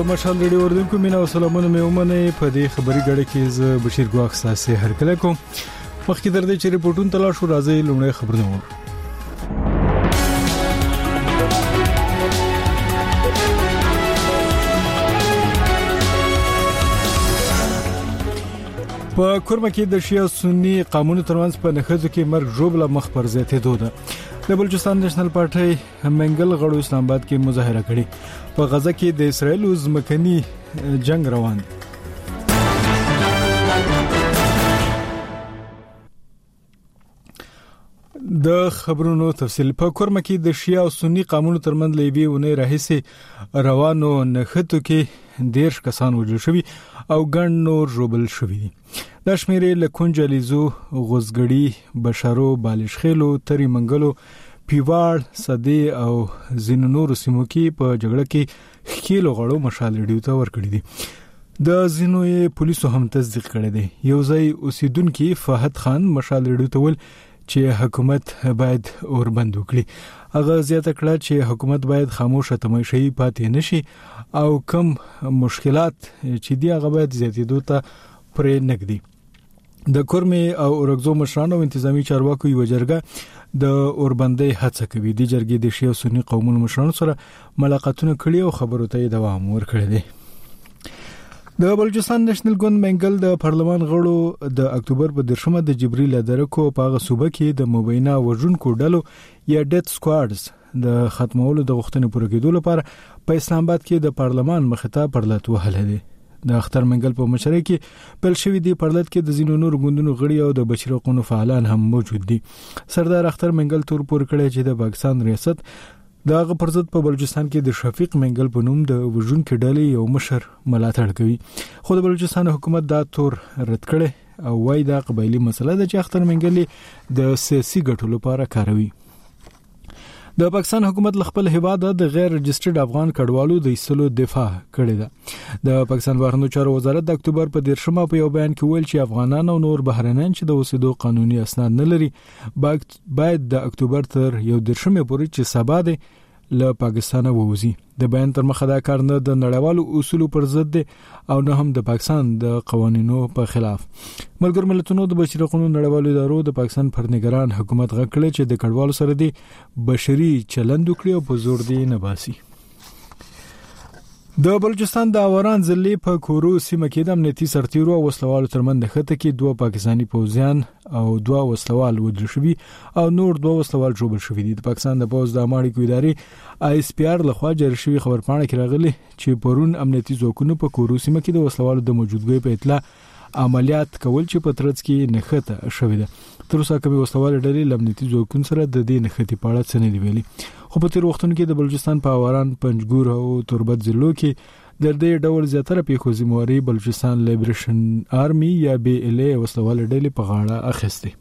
د مشال ریډیو اوردونکو مینا او سلامونه مې ومنه په دې خبري غړې کې ز بشیر ګواخ ساسي هرکله کوم مخکې در دې چې ریپورتونه تلاش راځي لومړی خبرونه و په کورما کې د شیا سنی قانون ترمنځ په نخښو کې مرګ جوړه مخ پر زیاتېدو ده د بلوچستان نېشنل پارټي منګل غړو اسلام آباد کې مظاهره کړې په غزه کې د اسرایل ځمکني جنگ روان د خبرونو تفصیل په کورما کې د شیا او سنی قانون ترمنځ لېبي ونې راهسي روانو نخښو کې 10 کسان وژل شوي او ګڼ نور ژوبل شوي دي د شمیرې لکونجلیزو غوزګړی بشارو بالشخیلو تری منګلو پیوار صدی او زینونور سیمو کې په جګړه کې خېلو غړو مشال ریډیو ته ورکړي دي د زینوې پولیسو هم تصدیق کړی دی یو ځای اوسیدونکو فهد خان مشال ریډیو ته ول چې حکومت باید اوربند وکړي هغه زیاته کړه چې حکومت باید خاموشه تماشې پاتې نشي او کم مشکلات چې دی هغه باید زیاتېدو ته پرې نګدي د کورمې او اورګزو مشرانو انتظامی چارواکو یو جرګه د اوربندۍ هڅه کوي د جرګې د شیعه سنی قومونو مشرانو سره ملاقاتونه کړي او خبرو ته دوام ورکړي دي د بلوچستان نېشنل ګوند منګل د پارلمان غړو د اکتوبر په 10مه د جبريل درکو په غصوبه کې د مبینه وژونکو ډلو یا ډیت سکواډز د ختمولو د غوښتنې پوره کېدو لپاره په اسلام آباد کې د پارلمان مخته پرلط وهله دي د اختر منګل په مشرۍ کې بل شوی دی پرلط کې د زینو نور ګوندونو غړي او د بشیر حقوقو فعالان هم موجود دي سردار اختر منګل تور پور کړی چې د پاکستان ریاست داغه پرځد په بلوچستان کې د شفیق منګل په نوم د وژونکو ډلې یو مشر ملاتړ کوي خو د بلوچستان حکومت دا تور رد کړي او وايي دا قبایلی مسله ده چې اختر منګل د سیاسي ګټو لپاره کاروي د پاکستان حکومت خپل هیواد د غیر رجسټرډ افغان کډوالو د ایستلو دفاع کړې ده د پاکستان بهرنیو چارو وزارت د اکتوبر په 10مه په یو بیان کې ویل چې افغانان او نور بهرنیان چې د اوسېدو قانوني اسناد نه لري باید د اکتوبر تر 10مه پورې چې سبا ده له پاکستان ووزي د بیان تر مخه دا کار نه د نړیوالو اصولو پر ضد دی او نه هم د پاکستان د قوانینو په خلاف ملګر ملتونو د بشري حقوقو نړیوالو ادارو د پاکستان پر نگران حکومت غکړي چې د کډوالو سره دی بشري چلند وکړي او په زور دی نه باسي د بلوچستان د اوران ضلع په کورو سیمه کې د امنیتي سرتیرو او وسلوالو ترمنځ خته کې 2 پاکستانی پوځیان او 2 وسلوال وژل شوي او نور 2 وسلوال جوړ شوي دي د پاکستان د پوځ د اماړي کویداري آی اس پی آر لخوا جوړ شوی خبرپاڼه کې راغلي چې پرون امنیتي ځواکونو په کورو سیمه کې د وسلوالو د موجودګۍ په اطلاع عملیات کول چې په ترڅ کې نخته شوې ده تر اوسه کومي وسلوال ډلې لمنیتي ځواکونو سره د دې نختی په اړه څه نه دی ویلي خو په تیر وختونو کې د بلوچستان په اوران پنجګور او تربت ضلعو کې د دې ډول زیاتره پیښو ذمہواری بلوچستان لیبریشن آرمي یا بي ال اي وسلوال ډلې په غاړه اخیسته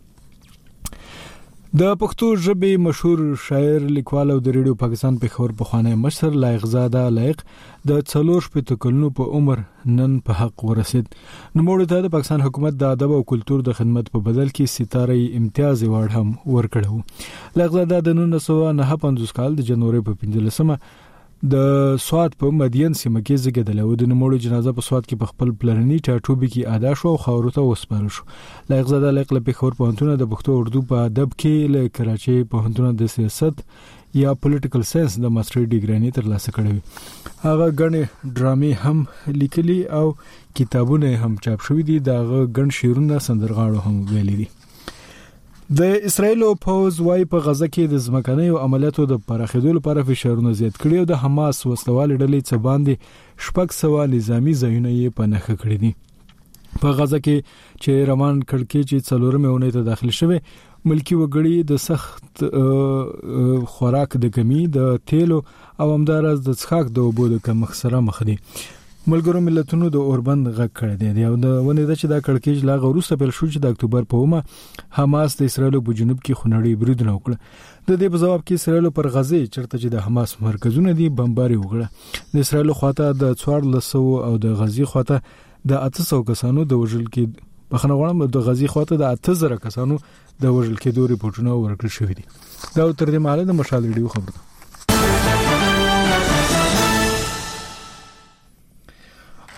د پښتو ژبې مشهور شاعر لیکوال او د ریډیو پاکستان په خبر په خوانه مشر لایق زاده لایق د 40 کلونو په عمر نن په حق ورسید نو موږ ته د پاکستان حکومت د ادب او کلچر د خدمت په بدل کې ستاره امتیاز ایوارډ هم ورکړو لایق زاده د 1959 کال د جنوري په 15مه د سواد په مدین سیمه کې زګدل او د نموړو جنازه په سواد کې په خپل پلرني ټاټوبي کې ادا شو او خاورو ته وسپارل شو لایق زاده لایق له خبر پوهنتون د پښتو اردو په ادب کې له کراچي پوهنتون د سیاست یا پولیټیکل ساينس د ماستر ډیګري ترلاسه کړې هغه غنې ډرامې هم لیکلي او کتابونه هم چاپ شوي دي دغه غن شعرونه سندرغاړو هم ویلي دي د اسرایل پوز وايي په غزه کې د ځمکنۍ عملیاتو د پراخېدو لپاره فشارونه زیات کړي او د حماس وسلوال ډلې څخه باندې شپږ سوه نظامی ځایونه یې په نښه کړی دي په غزه کې چې روان کړکې چې 4مه اونۍ ته داخل شوه ملکی وګړي د سخت خوراک د کمی د تیلو او همدارس د څښاک د اوبو د کمښت سره مخ دي ملګرو ملتونو د اوربند غږ کړی دی او د ونې د چې د کړکېج لا غوروسه بل شو چې د اکتوبر په ومه حماس د اسرایل په جنوب کې خونړی بریدونه وکړه د دې په جواب کې اسرایل پر غزه چرته چې د حماس مرکزونه دي بمباري وکړه د اسرایل خواته د 1400 او د غزي خواته د 800 کسانو د وژل کې بخنه غواړم د غزي خواته د 8000 کسانو د وژل کېدو ریپورتونه ورکړل شوې دي دا تر دې مهاله د مشال ریډیو خبره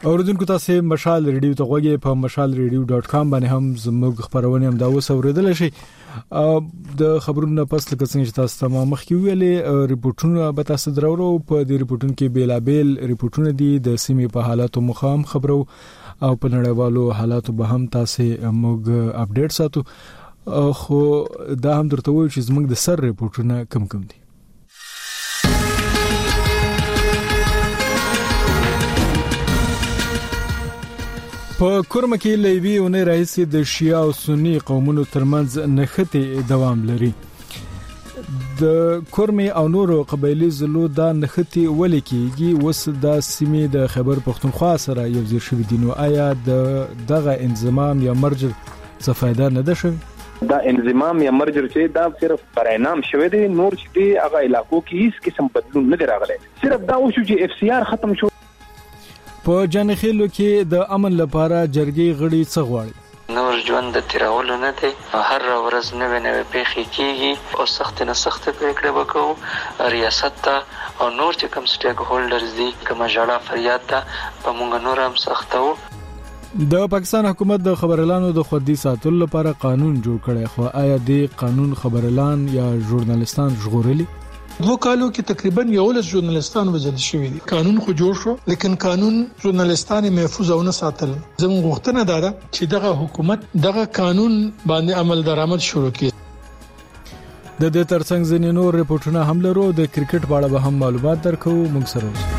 اوریدونکو تاسو مشال ریډیو ته غوږی په mashalradio.com باندې هم زموږ خبرونه هم دا وسوریدل شي. د خبرونو پس لکه څنګه چې تاسو ته مخکې ویلې ریپورتونه به تاسو درورو په دې ریپورتونو کې بیلابل ریپورتونه دي د سیمې په حالاتو مخام خبرو او په نړیوالو حالاتو به هم تاسو موږ اپډیټ ساتو خو دا هم درته وایي چې زموږ د سر ریپورتونه کم دي. په کورما کې لوي ونې رئیس د شیعه او سنی قومونو ترمنځ نښتې دوام لري. د کورمي او نورو قبایلی زلو دا نښتې ولې کېږي وس د سیمې د خیبر پختونخوا سره یو ځای شوی دي نو آیا دغه انضمام یا مرجر څه فائدہ نه ده شوی؟ دا انضمام یا مرجر چې دا صرف پر انعام شوی دی نور چې هغه علاقو کې هیڅ قسم بدلون نه راغلی صرف دا وشو چې اف سی آر ختم شو. په جانخیلو کې د امن لپاره جرګې غړي څه غواړي؟ نور ژوند د تیرولو نه دی هر ورځ نوې پیښې کیږي او سخت نه سخت پریکړه وکړو ریاست ته او نور چې کوم سټیک هولډرز دي کوم ژړا فریاد ته په مونږ نور هم سختو. د پاکستان حکومت د خبرلانو د خودي ساتلو لپاره قانون جوړ کړی خو آیا د قانون خبرلان یا ژورنالستان ژغورلي؟ 2 کالو کې تقریبا 11 ژورنالستان وژل شوي دي. قانون خو جوړ شو لیکن قانون ژورنالستان محفوظ او نه ساتل. زموږ غوښتنه ده چې دغه حکومت دغه قانون باندې عمل درآمد شروع کړي. د دې ترڅنګ ځینې نور ریپورتونه هم لرو د کرکټ په اړه به هم معلومات درکو موږ سره اوسئ.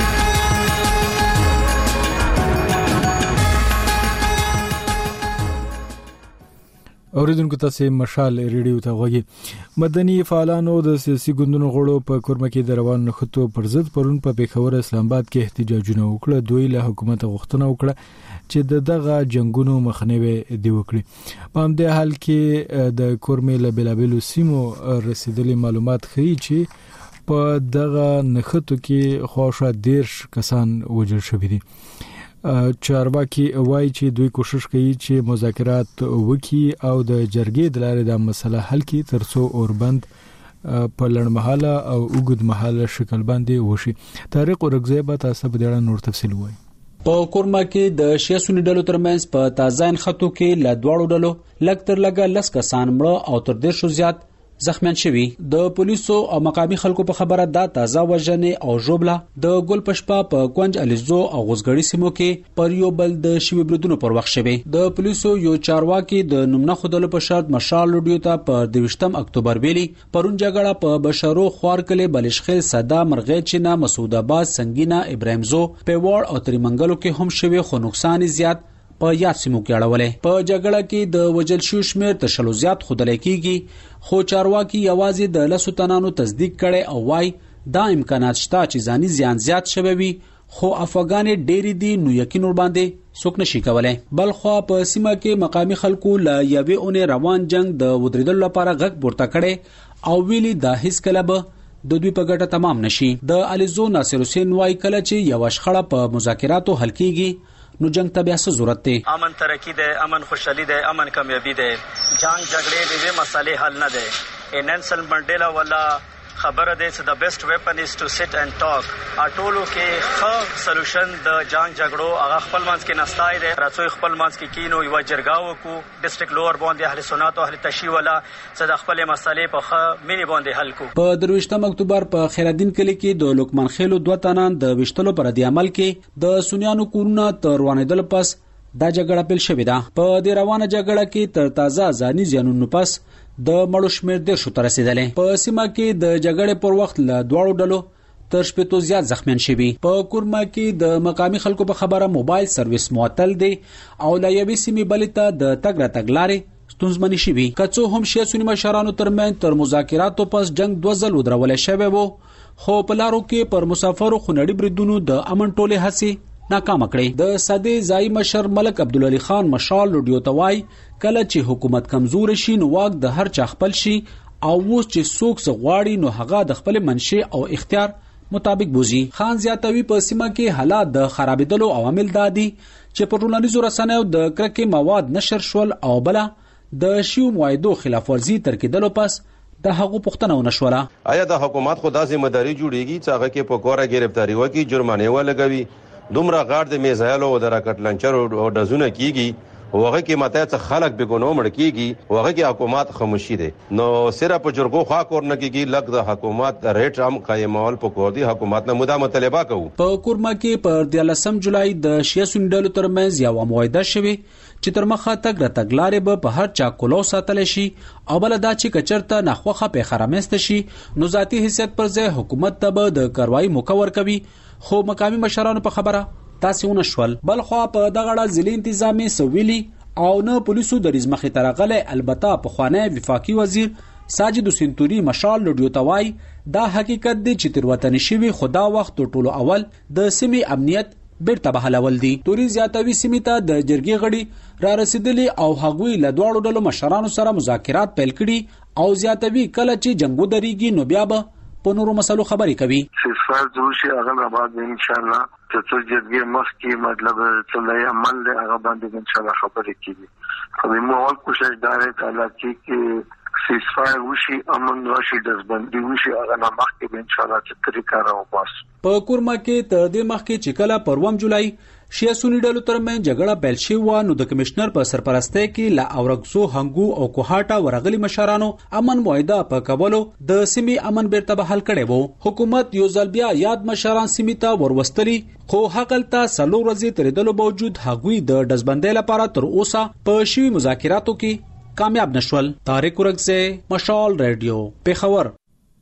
اوریدونکو تاسو مشال ریډیو ته غوږی. مدني فعالانو د سیاسي ګوندونو غړو په کورما کې د روان نښتو پر ضد پرون په پیښور اسلام آباد کې احتجاجونه وکړه. دوی له حکومت غوښتنه وکړه چې دغه جنگونو مخنیوي دی وکړي. په همدې حال کې د کورمې له بلابلو سیمو رسیدلي معلومات ښیي چې په دغه نښتو کې خواشه 10 کسان وژل شوي دي. چارواکي وایي چې دوی کوشش کوي چې مذاکرات وکړي او د جرګې د لارې د مسله حل کړي ترڅو اوربند په لړمحاله او اوږد مهاله شکل باندې وشي. طارق ورغزی به تاسو په اړه نور تفصیل وایي. په کورما کې د شیعه سنی ډلو ترمنځ په تازه خطو کې ل دوړو ډلو لکتر لګا لس کسان مړه او تر 10 زیات زخمیان شوي. د پولیسو او مقامي خلکو په خبره دا تازه وژنې او ژوبله د ګل پشپا په کونج الیزو او غوزګړی سیمو کې پر یو بل د شوی بریدونو پر وخت شوي. د پولیسو یو چارواکي د نومنه خودلو په شرط مشال ریډیو ته په 22 اکتوبر ویلي پرون جګړه په بشرو خوار کله بلشخیل صدا مرغې چینا مسعود آباد سنگینا ابراهیم زو پیوړ او تریمنګلو کې هم شوي خو نقصان زیات په یاد سیمو کې اړولې. په جګړه کې د وجل شو شمیر تر شلو زیات خودلې کیږي خو چارواکي یوازې د لسو تنانو تصدیق کړي او وايي دا امکانات شته چې ځاني زیان زیات شوي وي خو افغانې ډېری دي نو یقین ور باندې څوک نشي کولای. بلخو په سیمه کې مقامي خلکو لا یوې اونې روان جنگ د ودریدل لپاره غږ پورته کړي او ویلي دا هیڅ کله به د دوی په ګټه تمام نشي. د الیزو ناصر حسین وايي کله چې یو شخړه په مذاکراتو حل کیږي نو جنگ ته بیا څه ضرورت دی؟ امن ترقی ده، امن خوشحالی ده، امن کامیابی ده. جنگ جګړې د مسالې حل نه ده. نيلسن منډیلا ولا خبره ده چې the best weapon is to sit and talk. اټولو کې ښه سولوشن د جنگ جګړو هغه خپل منځ کې نستای ده. راځي خپل منځ کې کینو یو جرګاو کو ډیسټریکټ لوور باندې اهل سنت او اهل تشیع ولا چې د خپل مسالې په ښه مینی باندې حل کو. په 23 اکتوبر په خیرالدین کلی کې د لوکمان خیلو 2 تنان د وشتلو پر دی عمل کې د سنیانو کورونه تر روانېدل پس دا جګړه پیل شوې ده. په دې روانه جګړه کې تر تازه ځاني زیانونو پس د مړو شمیر 10 ته رسیدلې. په سیمه کې د جګړې پر وخت له دوړو ډلو تر 15 زیات زخمیان شوي. په کورما کې د مقامي خلکو په خبره موبایل سرویس معطل دی او لا یوې سیمې بلې ته د تګ راتګ لارې ستونزمنې شوي. کڅو هم شیعه سنی مشرانو ترمنځ تر مذاکراتو پس جنگ 2 ځل ودرول شوی وو خو په لارو کې پر مسافرو خنړي بریدونو د امن ټوله هڅې ناکام کړې. د ساده ځای مشر ملک عبدالعلی خان مشال ریډیو توای کله چې حکومت کمزور شي نو واک د هر چا خپل شي او اوس چې څوک غواړي نو هغه د خپل منشي او اختیار مطابق بوزي. خان زیاتوي په سیمه کې حالات د خرابېدلو عوامل دادي چې په ټولنیزو رسنیو د کرکې مواد نشر شول او بل د شیو معاهدو خلاف ورزي تر کېدلو پس د هغو پښتنه ونشوله. آیا د حکومت خدا ذمہ داری جوړیږي چې هغه کې په کوره گرفتاری وکړي جرمانه ولګوي دومره غاړ د میزایل او د راکټ لانچر او د زونه کیږي وغه کې ماته څه خلک به ګونو مړ کیږي وغه کې حکومت خاموشي ده نو صرف جرګو خوا کور نه کیږي لګ د حکومت د ریټ هم قائمول په کور دي حکومت نه مدام مطالبه کوي په کورما کې پر 13 جولای د شیاسون ډلو ترمنځ یو معاهده شوه چې تر مخه تک راتګلارې به په هر چا کولو ساتل شي او بل دا چې کچرته نخوخه په خرامست شي نو ذاتی حیثیت پر ځای حکومت ته به د کاروایی مکور کوي خو مقامی مشرانو په خبره تاسو ونشول بل خو په دغه ځلې انتظامی سویلی او نه پولیسو د رزمخې ترغله البته په خوانه وفاقي وزیر ساجد سنتوري مشال لډیو توای دا حقیقت دی چې تر وطن شوی خدا وخت ټولو اول د سیمې امنیت بیرته بحالول دي توري زیاتوي سیمې ته د جرګي غړي را رسیدلي او هغوی له دوړو ډلو مشرانو سره مذاکرات پیل کړي او زیاتوي کله چې جنگو دريږي نو بیا به په نورو مسلو خبرې کوي سفر دوشي هغه بعد ان شاء الله چې جرګي مخکې مطلب څه عمل له هغه باندې ان شاء الله خبرې کیږي خو موږ اول کوشش دارې کړل چې سیسفایر وشي امن راشي دزبندي وشي هغه نه مخکې ان شاء الله چې طریقه راوباس په کورما کې تر دې مخکې چې کله پر 1 جولای شیاسونی ډلو ترمنځ جګړه پیل شوه نو د کمشنر په سرپرستۍ کې لا اورګزو هنګو او کوهاټا ورغلي مشرانو امن معاهده په کولو د سیمې امن بیرته بحال کړي وو حکومت یو ځل بیا یاد مشران سیمې ته وروستري خو حقلته سلو ورځې ترېدلو باوجود هغوی د دزبندۍ لپاره تر اوسه په شوي مذاکراتو کې کامیاب نشول طارق ورکزه مشال رادیو پیښور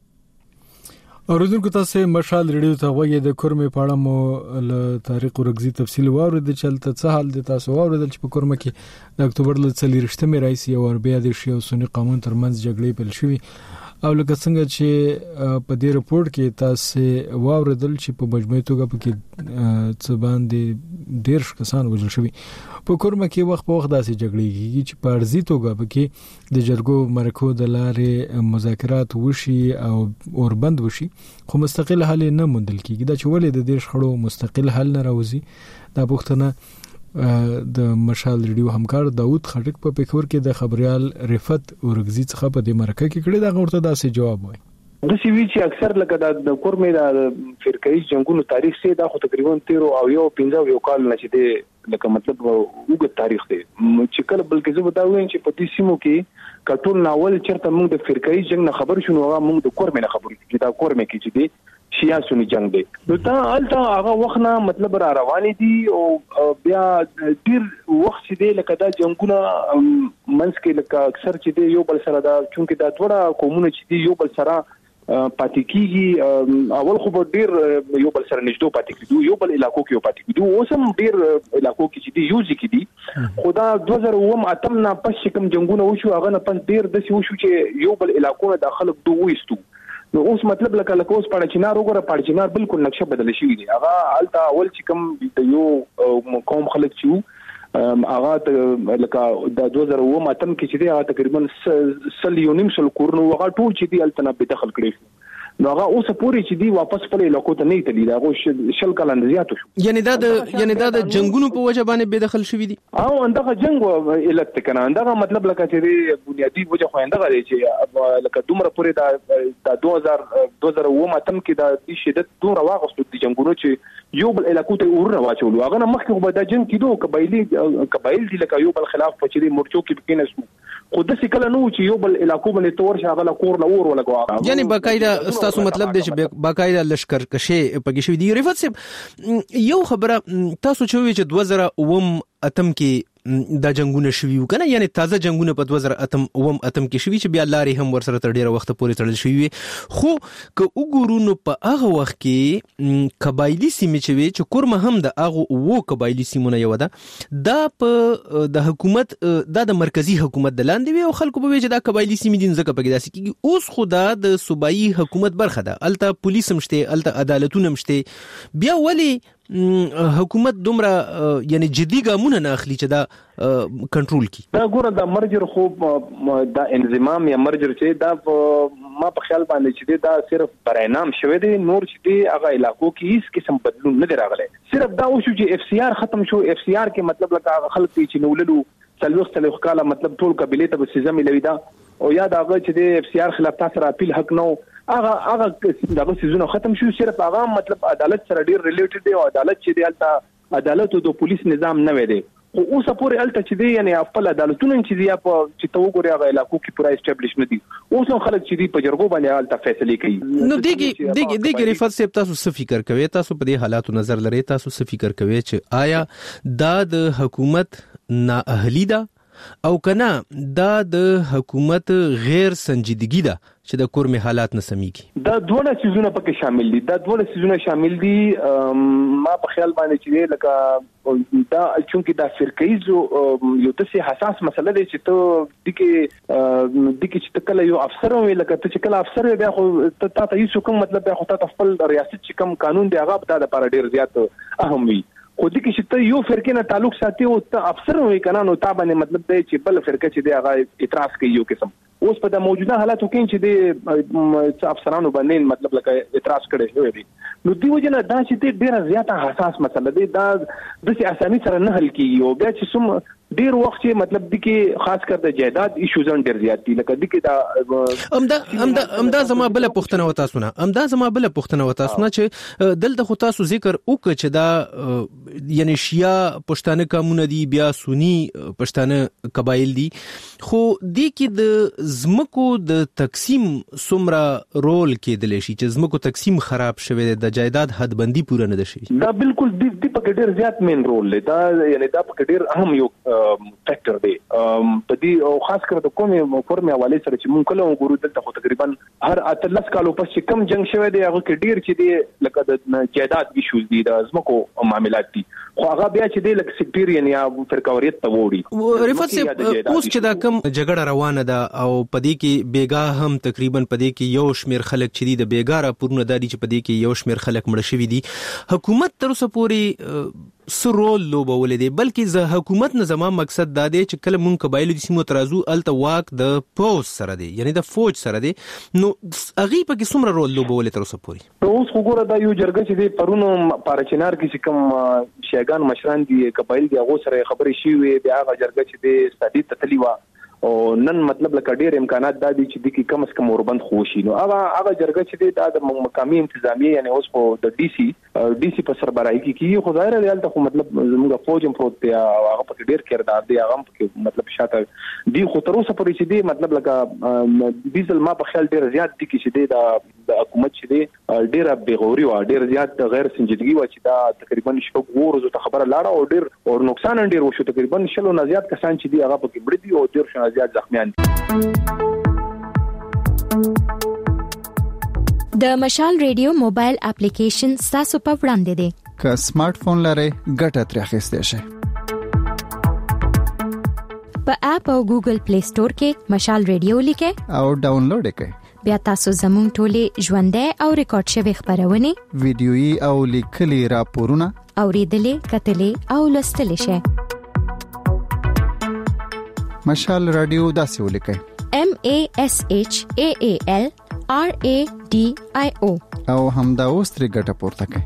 اوریدونکو تاسو مشال ریډیو ته وګورئ د کورمې پاړه مو له طریق ورغزي تفصیل واورید چلته څه حال دي تاسو واوریدل چې په کورمه کې د اکتوبر ل 30 رئیس او بیا د شیو سنی قانون ترمنځ جګړې پیل شوې او لکه څنګه چې په دې رپورت کې تاسو واوریدل چې په مجموعي توګه په کې څه باندې ډیر کسان وژل شوي په کورمه کې وخت په وخت داسې جګړې کیږي چې په ارزي توګه په کې د جرګو مرکو د لارې مذاکرات وشي او اوربند وشي خو مستقل حل نه موندل کیږي دا چې ولې د دې شخړو مستقل حل نه راوځي دا پوښتنه د مشال ریډیو همکار داوود خټک په پیښور کې د خبريال رفت ورغزي څخه په دې مرکه کې کړي دا غوړته داسې جواب وایي د سی وی چې اکثر لکه د کورمې د فرقې جنگونو تاریخ سي دا خو تقریبا 13 او یو 15 یو کال نه چې د لکه مطلب وګ تاریخ دی چې کله بلکې زه وتاوم چې په دې سیمو کې کټول ناول چرته موږ د فرقې جنگ نه خبر شونو هغه موږ د کورمې نه خبر چې دا کورمې کې چې دی شیا سونی جنگ دی نو تا الته هغه وخت نه مطلب را روان دي او بیا ډیر وخت چې دی لکه دا جنگونه منځ کې لکه اکثر چې دی یو بل سره دا چونکه دا ټوله قومونه چې دی یو بل سره پاتې کیږي اول خو ډیر یو بل سره نشدو پاتې کیدو یو بل علاقو کې پاتې کیدو اوسم ډیر علاقو کې چې دی یوځي کې دي خدا 2008 اتم نه پس کوم جنگونه وشو هغه نه پس ډیر د وشو چې یو بل علاقو نه داخله دوه وستو نو اوس مطلب لکه اوس پاړچینار وګوره پاړچینار بالکل نقشه بدل شوی دی هغه الته اول چې کوم د یو قوم خلک چې هغه لکه د 2008 اتم کې چې دی هغه تقریبا سل یونیم سل کورنو هغه ټول چې دی الته نه به دخل کړی نو هغه اوس پوری چې دی واپس په علاقو ته نه تللی دا شل کلن زیات شو یعنی دا د جنگونو په وجه باندې به دخل شوی دي او اندغه جنگ الکت کنه اندغه مطلب لکه چې دی بنیادی وجه خو اندغه دی چې لکه دومره پوری دا 2008 اتم کې دا شدت دومره واغستو دي جنگونو چې یو بل علاقو ته ورنه واچولو هغه نه مخکې به دا جنگ کیدو قبایل دي لکه یو بل خلاف په چې مرچو کې بکینسو خو د څه کله نو چې یو بل علاقو باندې تور شاغله کور نه اور ولګوا یعنی باقاعده تاسو مطلب دی چې باقاعده لشکر کشي پکې شوی دی رفت صاحب یو خبره تاسو چې 2008 اتم کې دا جنگونه شوي کنه یعنی تازه جنگونه په 2008 کې شوي چې بیا لارې هم ورسره تر ډیره وخت پورې تړل شوی خو که وګورو نو په هغه وخت کې قبایلی سیمې چې کورمه هم د هغه قبایلی سیمونه یو ده دا په د حکومت د مرکزی حکومت د لاندې وي او خلکو به چې دا قبایلی سیمې دین زکه پکې داسې کیږي اوس خدا د صوبایي حکومت برخه ده الته پولیس هم شته الته عدالتونه هم شته بیا ولی حکومت دومره یعنی جدي ګامونه نه اخلي چې دا کنټرول کی دا ګوره د مرجر خو دا انضمام یا مرجر چې دا ما په خیال باندې چې دا صرف برینام شوی دی نور چې دی هغه علاقو کې هیڅ قسم بدلون نه دی راغلی صرف دا وشو چې اف سی آر ختم شو اف سی آر کې مطلب لکه خلک چې نوللو څلوخ کاله مطلب ټول قبيله ته سزا ملوي دا او یا دغه چې د اف سی آر خلاف تاسو را اپیل حق نو هغه دغه سيزونه ختم شو. صرف هغه مطلب عدالت سره ډیر ریلیټډ دی او عدالت چې دی البته عدالت او د پولیس نظام نه وي دی خو اوس پورې الته چې دی یعنی خپل عدالتونه چې دی په چې تو ګوري هغه علاقو کې پورا اسټابلیش نه دي. اوس نو خلک چې دی په جرګو باندې الته فیصله کوي. نو دیګي رفعت صاحب تاسو څه فکر کوي؟ تاسو په دې حالاتو نظر لري؟ تاسو څه فکر کوي چې آیا دا د حکومت نااهلی ده او کنه دا د حکومت غیر سنجیدګي ده چې د کورمه حالات نه سميږي؟ دا دوه سيزونه پکې شامل دي. دا دوه سيزونه شامل دي. ما په خیال باندې چې لکه دا چونکی دا فرقیز یو تاسو حساس مسله دی چې ته دغه چې کله یو افسر وي لکه ته چې کله افسر بیا خو ته یې کوم مطلب بیا خو ته خپل ریاست چې کوم قانون دی هغه په لپاره ډیر زیات اهم وي. خو دې کې چې ته یو فرقې نه تعلق ساتي او ته افسر وي کنه نو تا باندې مطلب دی چې بل فرقه چې دی هغه اعتراض کوي یو قسم. اوس په د موجوده حالاتو کې چې د افسرانو باندې مطلب لکه اعتراض کړي شوی دی نو دی وجنه دا چې ډیره زیاته حساس مسله دی. دا د اساسي سره نه حل کیږي او بیا چې سم ډیر وخت چې مطلب د کې خاص کر د جائیداد ایشوز ډیر زیات دي لکه د کې دا امدا زما بل پښتنه وتا سونه چې دلته خو تاسو ذکر وکړه چې دا یعنی شیا پښتانه قومونه دي بیا سنی پښتانه قبایل دي خو د کې د زمکو د تقسیم سمرا رول کېدل شي چې زمکو تقسیم خراب شوی د جائیداد حد بندي پوره نه ده شي. دا بالکل د په ډیر زیات مین رول دی. دا یعنی دا په ډیر اهم یو فیکٹر دی په دې او خاص کر د کومه فورمه حواله سره چې مونږ کله وګورو دلته خو تقریبا هر 13 کالو پس چې کم جنگ شوی دی هغه کې ډیر چې دی لکه د جائیداد ایشوز دي د زمکو معاملات دي خو هغه بیا چې دی لکه سپیریان یا فرقاوریت ته وړي. رفعت صاحب اوس چې دا کم جګړه روانه ده او پدې کې بیګا هم تقریبا پدې کې یو شمیر خلک چې دی د بیګاره پورونه دادي چې پدې کې یو شمیر خلک مړ شوی دي. حکومت تر اوسه پورې سرول لوبول دي بلکې زه حکومت نه زما مقصد دا دی چې کله مونږ قبایل دي سیمو ترازو الته واک د پوز سره دی یعنی د فوج سره دی نو اغي په کې څومره رول لوبول تر اوسه پورې؟ اوس وګوره دا یو جرګه چې دی پرونو پارچنار کې کوم شیګان مشران دي قبایل دي هغه سره خبرې شي وي بیا هغه جرګه چې دی ستدي تتلیوا او نن مطلب لکه ډیر امکانات د دې چې د کی کم از کم اوربند خوشي نو هغه جرګه چې د مقامي انتظامیه یعنی اوس په د ډي سي په سربراهي کې خو ظاهر دی البته خو مطلب زموږ فوج هم پروت دی او هغه په ډیر کردار دی هغه په مطلب شاته دی خو تر اوسه پورې چې دی مطلب لکه ډیزل ما په خیال ډیر زیات دي چې دی د حکومت چې دی ډیر بغوري او ډیر زیات غیر سنجیدګي و چې دا تقریبا شپږ ورځې ته خبره لاړه او ډیر او نقصان ډیر وشو تقریبا شلو نه زیات کسان چې دی هغه په کې مړ دي او ډیر زیات زخمیان دي. د مشال ریډیو موبایل اپلیکیشن تاسو په وړاندې دی که سمارټ فون لرئ ګټه ترې اخیستئ شئ. په اپ او ګوګل پلی سٹور کې مشال ریډیو لیکئ او ډاونلوډ کړئ. بیا تاسو زموږ ټولې ژوندۍ او ریکارډ شوی خبرونه ویډیويي او لیکلي راپورونه اوریدلې کتلې او لوستلې شئ. مشال رادیو داسې ولیکئ MASHAAL RADIO او همدا اوس ترې ګټه پورته کړئ.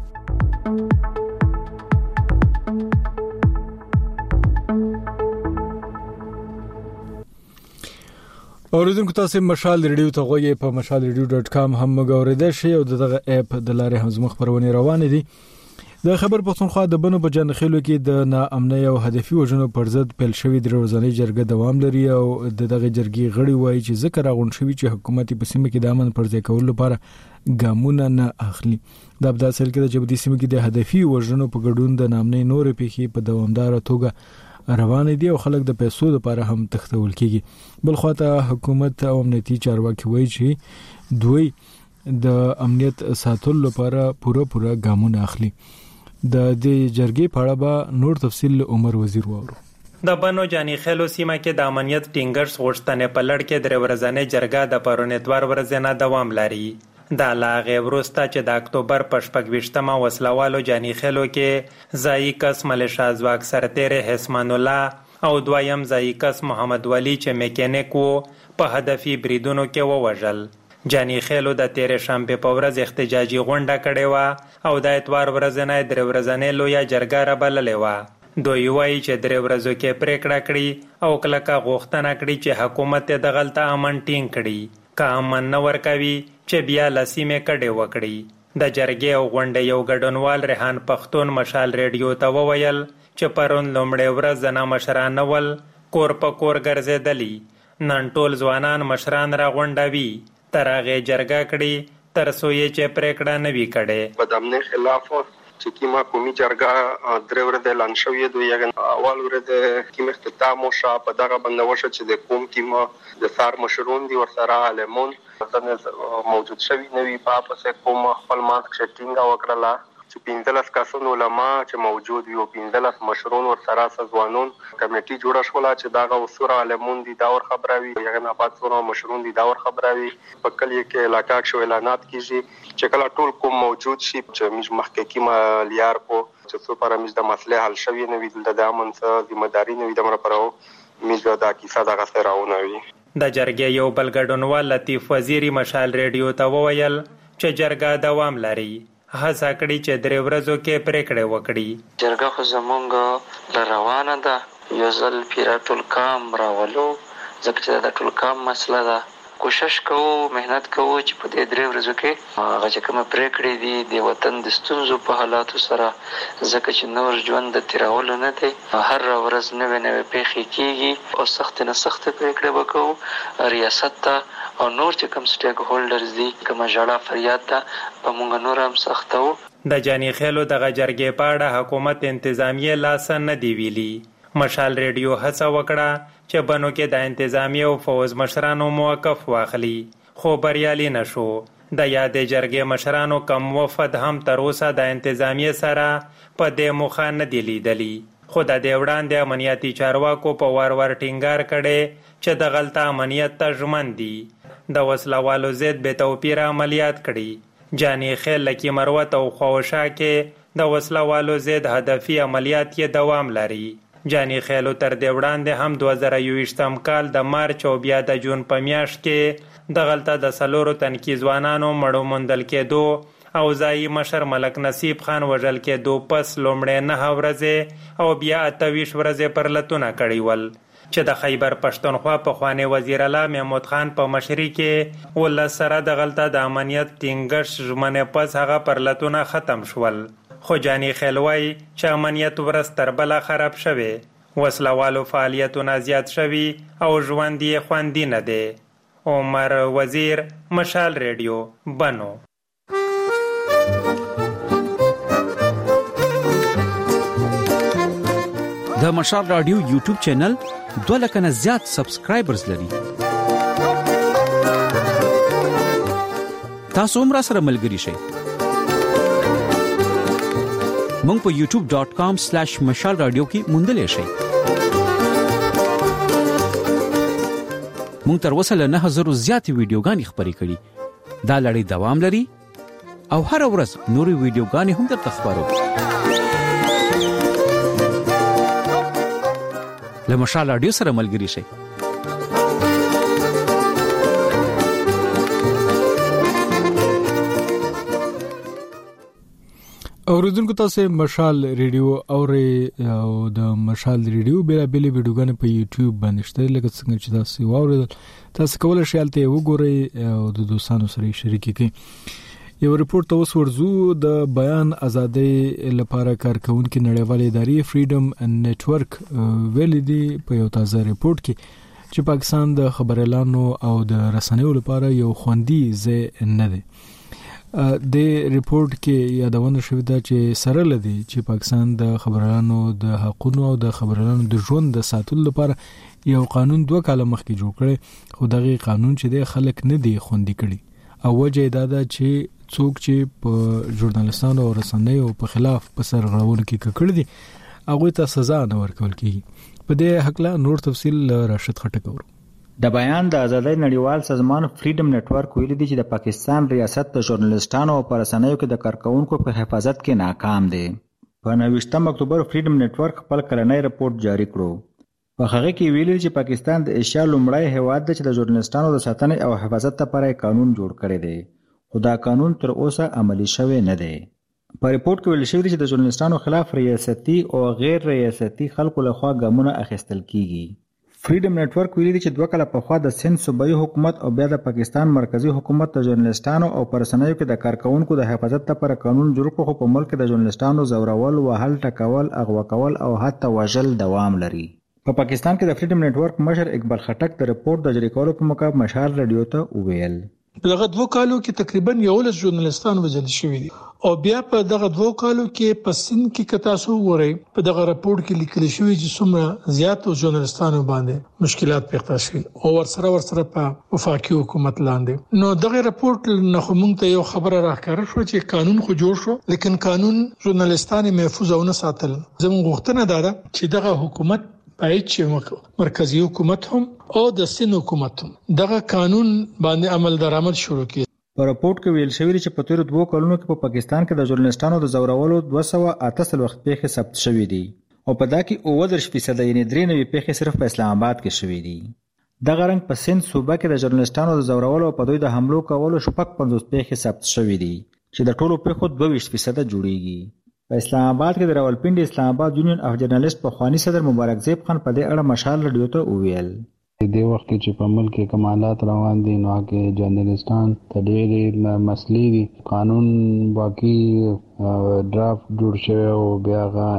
اوریدونکو تاسو مشال ریډیو ته غوږی په mashalradio.com هم مګوریدل شئ او دغه اپ د لارې هم زموږ خبرونه روان دي. د خبر پښتونخوا د بنو په جنخېلو کې د ناامنۍ او هدفي وژنو پر ضد پیل شوی د ورځنۍ جرګه دوام لري او دغه جرګې غړي وایي چې ذکر غون شوی چې حکومت په سیمه کې د امن پر ځای کولو لپاره ګامونه نه اخلي. د ابداسل کې د جبدي سیمه کې د هدفي وژنو په ګډون د ناامنۍ نور پیښې په دوامدار توګه روان دي او خلک د پیسو لپاره هم تختول کیږي. بل خواته حکومت او امنیتي چارواکي وایي چې دوی د امنیت ساتلو لپاره پوره ګامونه اخلي. د دې جرګې په اړه به نور تفصیل عمر وزیر وورو. د بنو جانی خېلو سیمه کې د امنیت ټینګرز غوښتنې په لړ کې د ورځنۍ جرګه د پرون اتوار ورځ نه دوام لري. د لاغه وروسته چې د اکتوبر په 28مه وسلوالو جانی خېلو کې ځای کس ملیشا ځواک سرتیر حسمان الله او دویم ځای کس محمد ولی چې میکانیک وو په هدفي بریدونو کې ووژل. جانی خېلو د تیرې شنبه په ورځ احتجاجي غونډه کړې و او د اتوار ورځ نه د ورځنۍ لویه جرګه را بللې و. دوی وایي چې 3 ورځو کې پریکړه کړي او کلکه غوښتنه کړي چې حکومت د دغلته امن ټینګ کړي که امن نه ورکوي چې بیا لسیمې کډې وکړي د جرګې او غونډې یو ګډونوال ریحان پښتون مشال ریډیو ته وویل چې پرون لومړۍ ورځ زنا مشران نه ول کور په کور ګرځېدلي نن ټول ځوانان مشران را غونډوي تر هغې جرګه کړي تر څو یې چې پریکړه نه وي کړې په د امنیت خلاف چې کومه قومي جرګه 3 ورځې اعلان شوې دوی اول ورځ کوم اختتام وشو په دغه باندې وشو چې د قوم کې د سار مشرون دي ورسره عالمون موجود شوي نوي په پسې قوم خپل ماسک شټینګ وکړه چې 15 کسان علما چې موجود وي او 15 مشرون ورسره ځوانون کمیټي جوړه شوله چې دغه وسوره عالمون دي دا ور خبروي یغه نه پات سره مشرون دي دا ور خبروي په کلی کې علاقه کې اعلانات کیږي چې کله ټول کوم موجود شي چې موږ مخکې کیما لیار کو چې څو پر موږ د مسله حل شوی نه وي د امن څخه ذمہ داری نه وي د مر پرو موږ دا کیسه دغه سره راونوي د جرګې یو بل ګډونوال لطیف وزیری مشال ریډیو ته وویل چې جرګه دوام لري هڅه کړي چې 3 ورځو کې پریکړه وکړي جرګه خو زمونږ روانه ده یو ځل پیرا ټول کام راولو ځکه چې دا ټول کام مسله ده کوشش کوو مهنت کوو چې په دې 3 ورځو کې هغه چې کوم پریکړې دي د وطن د ستونزو په حالاتو سره ځکه چې نور ژوند د تیرولو نه دی هر ورځ نوې پیښې کیږي او سخت نه سخت پریکړې وکړو ریاست ته او نور چې کوم سټیک هولډرز دي کوم ژړا فریاد ته په مونږ نور هم سختو د جانی خېلو دغه جرګې په اړه حکومت انتظامیه لاس نه دی ویلي مشال ریډیو هڅه وکړه چې بنو کې د انتظامیه او فوز مشرانو موقف واخلي خو بریالي نشو د یادې جرګې مشرانو کم وفد هم تر اوسه د انتظامیه سره په دې موخه نه دی لیدلی خو د دې وړاندې امنیتي چارواکو په وار ټینګار کړي چې د غلطه امنیت ته ژمن دي د وسلوالو ضد بې توپیره عملیات کړي جانی خیل لکی مروت او خوشا کې د وسلوالو ضد هدفي عملیات یې دوام لري جانی خیلو تر دې وړاندې هم 2023 کال د مارچ او بیا د جون په میاشت کې د غلطه د سلورو تنکي ځوانانو مړو موندل کېدو او ځایي مشر ملک نصیب خان وژل کېدو پس لومړی 9 ورځې او بیا 28 ورځې پر لتونه کړي ول چې د خیبر پښتونخوا پخوانی وزیر اعلی محمود خان په مشرۍ کې ول سره د غلطه د امنیت ټینګښت ژمنه پس هغه پرلتونه ختم شول خو جانی خلوی چې امنیت ورځ تر بل خراب شوه وسلوالو فعالیتونه زیات شوي او ژوند یې خوندي نه دی عمر وزیر مشال ریډیو بنو د مشال رادیو یوټیوب چینل 2 لک نه زیات سبسکرایبرز لري تاسو هم را سره ملګری شئ مونږ په youtube.com/مشال رادیو کې موندلې شئ مونږ تر اوسه له 9000 زیات ویډیوګانې خبرې کړې دا لړۍ دوام لري او هر ورځ نوري ویډیوګانې هم درته خبرو له مشال رادیو سره ملګری شئ اوریدونکو تاسو مشال ریډیو او د مشال ریډیو بیل ویډیوګانې په یوټیوب باندې شته لکه څنګه چې تاسو واوریدل تاسو کولای شئ ته وګورئ او د دوستانو سره شریک کړئ یو ریپورت اوس ورزو د بیان ازادي لپاره کارکونکو نړیوالې ادارې فریډم نتورک ویل دي په یو تازه ریپورت کې چې پاکستان د خبر اعلانو او د رسنیو لپاره یو خوندي ځای نه دی د ریپورت کې یادونه شوې ده چې سره لدی چې پاکستان د خبرانو د حقوقو او د خبرانو د ژوند د ساتلو لپاره یو قانون 2 کال مخکې جوړ کړي خو دغه قانون چې د خلک نه دی خوندي کړي او وجه دا ده چې څوک چې په ژورنالستانو او رسنیو په خلاف په سرغړونو کې ککړ دي هغه ته سزا نه ورکول کیږي په دې حق لا نور تفصیل راشد خټک د بیان د ازادۍ نړیوال سازمان فریډم نتورک ویلي دی چې د پاکستان ریاست د ژورنالستانو او رسنیو کې د کارکونکو په حفاظت کې ناکام دی په 29 اکتوبر فریډم نتورک خپل کلنۍ رپورت جاری کړو په هغه کې ویلي چې پاکستان د ایشیا لومړی هیواد دی چې د ژورنالستانو د ساتنې او حفاظت لپاره قانون جوړ کړی دی خو دا قانون تر اوسه عملی شوی نه دی په ریپورت کې ویل شوی دی چې د ژورنالستانو خلاف ریاستي او غیر ریاستي خلکو لخوا ګامونه اخیستل کیږي. فریډم نتورک ویلي دی چې 2 کاله پخوا د سند صوبایي حکومت او بیا د پاکستان مرکزی حکومت د ژورنالستانو او پرسنیو کې د کارکونکو د حفاظت لپاره قانون جوړ کړ، خو په ملک کې د ژورنالستانو زورول، وهل، ټکول، اغوا کول او حتی وژل دوام لري. په پاکستان کې د فریډم نتورک مشر اقبال خټک د ریپورت د جری کولو په موقع مشال رادیو ته وویل دغه 2 کالو کې تقریبا 11 ژورنالستان وژل شوي دي او بیا په دغه 2 کالو کې په سند کې کتا سو وره په دغه راپورټ کې لیکل شوی چې څومره زیات ژورنالستانو باندې مشکلات پیښ شوي او ورسره په وفاقي حکومت لاندې. نو دغه راپورټ نه موږ ته یو خبره راښکاره شو چې قانون خو جوړ شو، لیکن قانون ژورنالستان محفوظ او نه ساتل. زموږ غوښتنه ده چې دغه حکومت باید چې مرکزی حکومت هم او د سند حکومت هم دغه قانون باندې عمل درآمد شروع کړي. په راپورټ کې ویل شوی چې په تیر 2 کلونو کې په پاکستان کې د ژورنالستانو د زورولو 288 وخت پیښې ثبت شوې دي او په دا کې 39% یعنی 93 پیښې صرف په اسلام آباد کې شوې دي. دغه رنګ په سند صوبه کې د ژورنالستانو د زورولو او په دوی د حملو کولو 50 پیښې ثبت شوې دي چې د ټولو پیښو 22% جوړیږي. په اسلام آباد کې د راولپنډي اسلام آباد یونین اف جرنالست په خواني صدر مبارک زیب خان په دې اړه مشال رادیو ته وویل د وخت چې په ملک کې کمالات روان دي نو کې جرنالستان ته ډېرې مسلې دي. قانون باقي ډرافټ جوړ شوی او بیا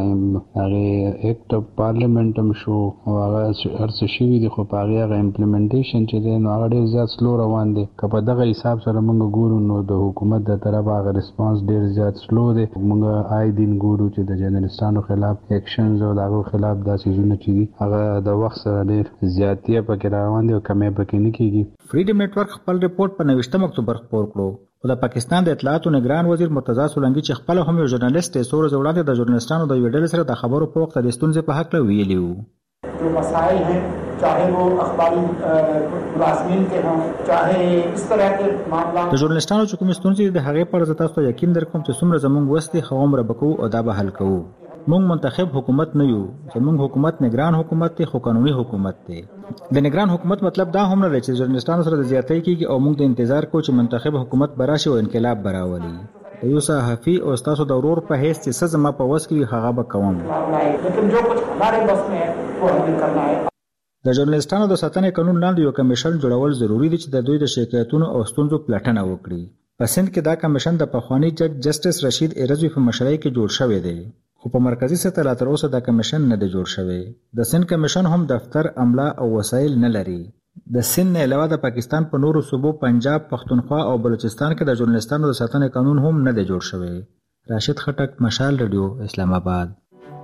هغه اکټ اف پارلیمنت هم شو او هغه ارڅ شوی دي، خو په هغه امپلیمنټیشن چې دی نو هغه ډېر زیات سلو روان دي. که په دغه حساب سره موږ ګورو نو د حکومت د طرفه هغه ریسپانس ډېر زیات سلو دی. موږ آی دین ګورو چې د جرنالستانو خلاف اکشنز او دغه خلاف داسې څیزونه چې دي هغه د وخت سره ډېر زیاتې پکې روان دي او کمې پکې نه کېږي. فریډم نتورک خپل ریپورت په 29 اکتوبر خپور کړو. د پاکستان د اطلاعاتو نگران وزیر مرتضی سولنګي چې خپل هم یو ژورنالیست یې سور زوړاندې د ژورنالستانو د ویډیو سره د خبرو په وخت د ستونزې په حق ویلي وو. जो मसाइल हैं चाहे वो अखबारी मुलाजमीन के हों चाहे इस तरह के मामला د ژورنالستانو چې کوم ستونزې د هغې پر ځای تاسو یقین درکوم چې څومره زموږ وسته خوم ربکو او دا به حل کوو. موږ منتخب حکومت نه یو، زموږ حکومت نگران حکومت دی، خو قانوني حکومت دی. د نگران حکومت مطلب دا هم نه دی چې ژورنالستانو سره د زیاتۍ کېږي او موږ د انتظار کوو چې منتخب حکومت براشي او انقلاب براولي. د یو صحافي او تاسو د ورور په حیث چې څه زما په وس کې هغه به کوم. लेकिन जो कुछ हमारे बस में है वो हमें करना है. د ژورنالستانو د ساتنې قانون لاندې یو کمیشن جوړول ضروری دي چې د دوی د شکایتونو او ستونزو پلټنه وکړي. په سند کې دا کمیشن د پخوانی جج جسټس رشید ارزوی په مشرۍ کې جوړ شوی دی، خو په مرکزی سطح لا تر اوسه دا کمیشن نه دی جوړ شوی. د سند کمیشن هم دفتر، عمله او وسایل نه لري. د سند نه علاوه د پاکستان په نورو صوبو پنجاب، پښتونخوا او بلوچستان کې د ژورنالستانو د ساتنې قانون هم نه دی جوړ شوی. راشد خټک، مشال رادیو، اسلام آباد.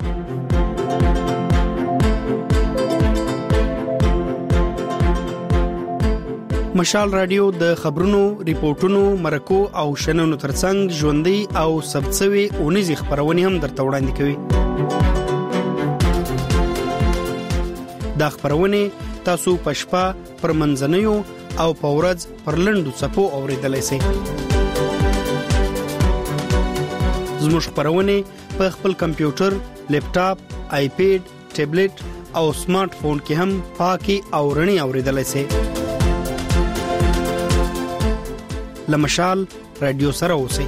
مشال رادیو د خبرونو، ریپورتونو، مرکو او شننو ترڅنګ ژوندۍ او ثبتسوي اونیزي خبرونه هم درته وړاندې کوي. دا خبرونه تاسو په شپه، پر منځنیو او په ورځ پر لنډو څپو اوریدلای شئ. زموږ خبرونه په خپل کمپیوټر، لیپټاپ، آیپیډ، ټابلیټ او سمارټ فون کې هم پاکي او رڼي اوریدلای شئ. لمشال رادیو سره اوسئ.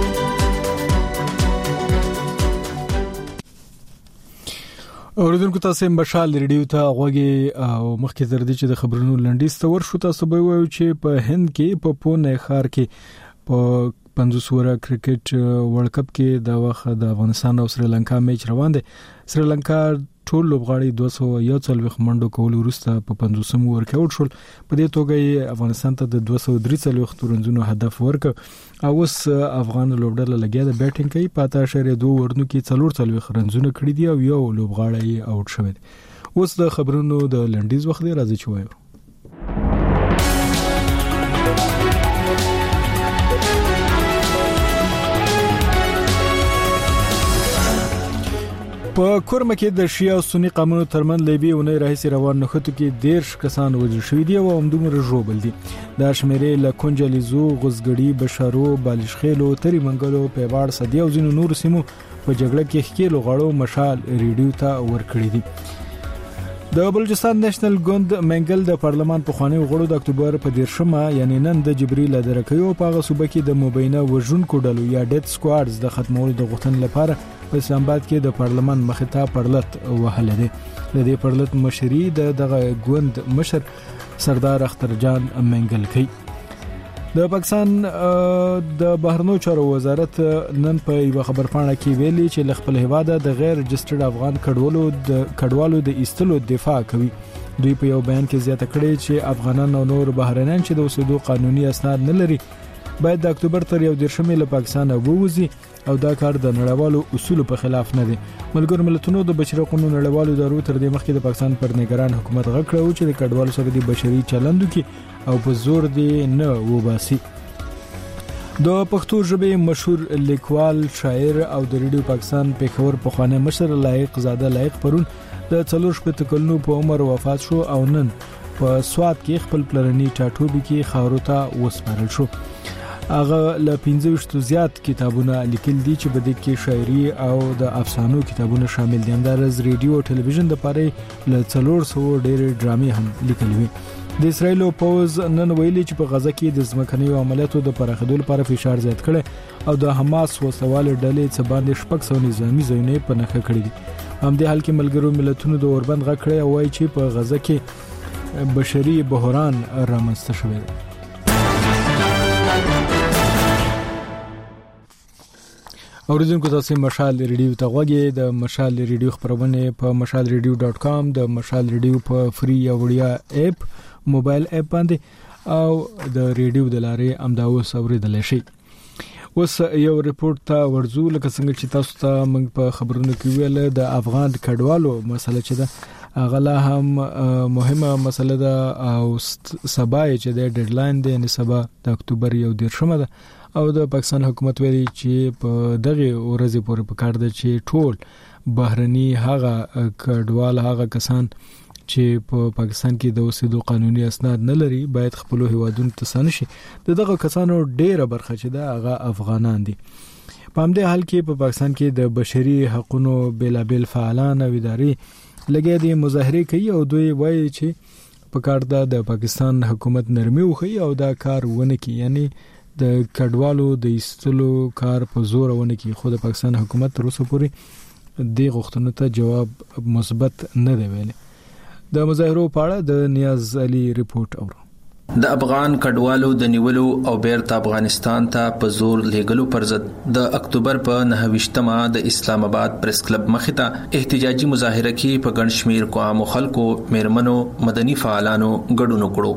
اوریدونکو تاسو مشال رادیو ته غوږی او مخکې تر دې چې د خبرونو لنډیز تور شو تاسو به وایو چې په هند کې په پونه ښار کې په 50 ورا کرکټ ورلد کپ کې د وخت د افغانستان او سریلانکا میچ روان دي. سریلانکا ټول لوبغاړي 241 منډو کول وروسته په 50 ور کې اوټ شول. په دې توګه افغانستان ته د 243 تورنځونو هدف ورکړ او اوس افغان لوبډله لګیا د بیټینګ کوي. په 8.2 ورنو کې 44 رنونه کړی دي او یو لوبغاړی اوټ شوی. اوس د خبرونو د لنډیز وخت دی، راځي چې وایو. په کورم کې د شیعه او سنی قومونو ترمن لیبي اونۍ راهیسې روان نخښتو کې 13 کسان وژل شوي دي او همدومره ژوبل دي. دا شمیرې له کنجلیزو، غوزګړي، بشارو، بالشخیلو، تری منګلو، پیواړ، صدی او ځینو نورو سیمو په جګړه کې ښکیلو غړو مشال ریډیو ته ورکړي دي. د بلوچستان نېشنل ګوند منګل د پارلمان په خوانی غړو د اکتوبر په 10 یعنی نن د جبريل درکیو په صوبه کې د مبینه وژونکو ډلو یا ډیت سکواډز د ختمولو د غوښتنې لپاره په اسلام آباد کې د پارلمان مخې ته پرلط وهل دي. د دې پرلط مشري دغه ګوند مشر سردار اختر جان منګل کوي. د پاکستان د بهرنیو چارو وزارت نن په یو خبرپاڼه کې ویلي چې خپل هیواد د غیر رجسترډ افغان کډوالو د ایستلو دفاع کوي. دوی په یو بیان کې زیاته کړې چې افغانان او نور بهرنیان چې د اوسېدو قانوني اسناد نه لري باید د اکتوبر تر 11 له پاکستان ووځي او دا کار د نړیوالو اصولو په خلاف نه دی. ملګرو ملتونو د بشري حقوقو نړیوالو ادارو تر دې مخکې د پاکستان پر نگران حکومت غږ کړو چې د کډوالو سره د بشري چلندو کې او په زور دی نه وباسي. د پښتو ژبې مشهور لیکوال شاعر او د ریډیو پاکستان پیښور پخوانی مشر لایق زاده لایق پرون د 40 کلونو په عمر وفات شو او نن په سواد کې خپل پلرني ټاټوبي کې خاورو ته وسپارل شو. هغه ل 15 زیات کتابونه لیکل دي چې په دې کې شاعري او د افسانو کتابونه شامل دي. همدارس ریډیو او ټلویزیون د پاره ل 400 ډېر ډرامې هم لیکل وي. د اسرایل پوز نن ویلي چې په غزه کې د ځمکني عملیاتو د پراخېدو لپاره فشار زیات کړي او د حماس وسوال ډلې څخه باندې شپږ نظامی ځایونه په نخښه کړي دي. هم د حال کې ملګرو ملتونو د اوربند غږ کړی او وايي چې په غزه کې بشري بحران رامنځته شوی دی. اوریدونکو تاسو مشال ریډیو ته غوږی د مشال ریډیو خبرونه په mashalradio.com د مشال ریډیو په فری یا وړیا اپ موبایل اپ باندې او د ریډیو د لارې امداوس اوریدل شي. اوس یو ریپورت ته ورزو لکه څنګه چې تاسو ته موږ په خبرونو کې ویل د افغان کډوالو مسله چې ده غلا هم مهمه مسله ده او سبا چې د ډیډلاین دی نه سبا د اکتوبر 11 ده او د پاکستان حکومت ویلي چې په دغه ورځې پورې په کار ده چې ټول بهرني هغه کډوال هغه کسان چې په پاکستان کې د اوسېدو قانوني اسناد نه لري باید خپل هیوادونو ته ستانه شي. دغه کسانو ډیره برخه چې ده هغه افغانان دي. په همدې حال کې په پاکستان کې د بشري حقوقو بېلابېل فعالان او ادارې لګیا دي مظاهره کوي او دوی وایي چې په کار ده د پاکستان حکومت نرمي وکړي او دا کار ونه کړي. یعنی د کډوالو د ایستلو کار په زور ونه کړي. خو د پاکستان حکومت تر اوسه پورې د غوښتنو ته جواب مثبت نه دی ویلي. د مظاهرو په اړه د نیاز علي ریپورت اورو. د افغان کډوالو د نیولو او بیرته افغانستان ته په زور لیږلو پر ضد د اکتوبر په 29مه د اسلام آباد پریس کلب مخې ته احتجاجي مظاهره کې په ګڼ شمیر قوم خلکو میرمنو مدني فعالانو ګډون وکړو.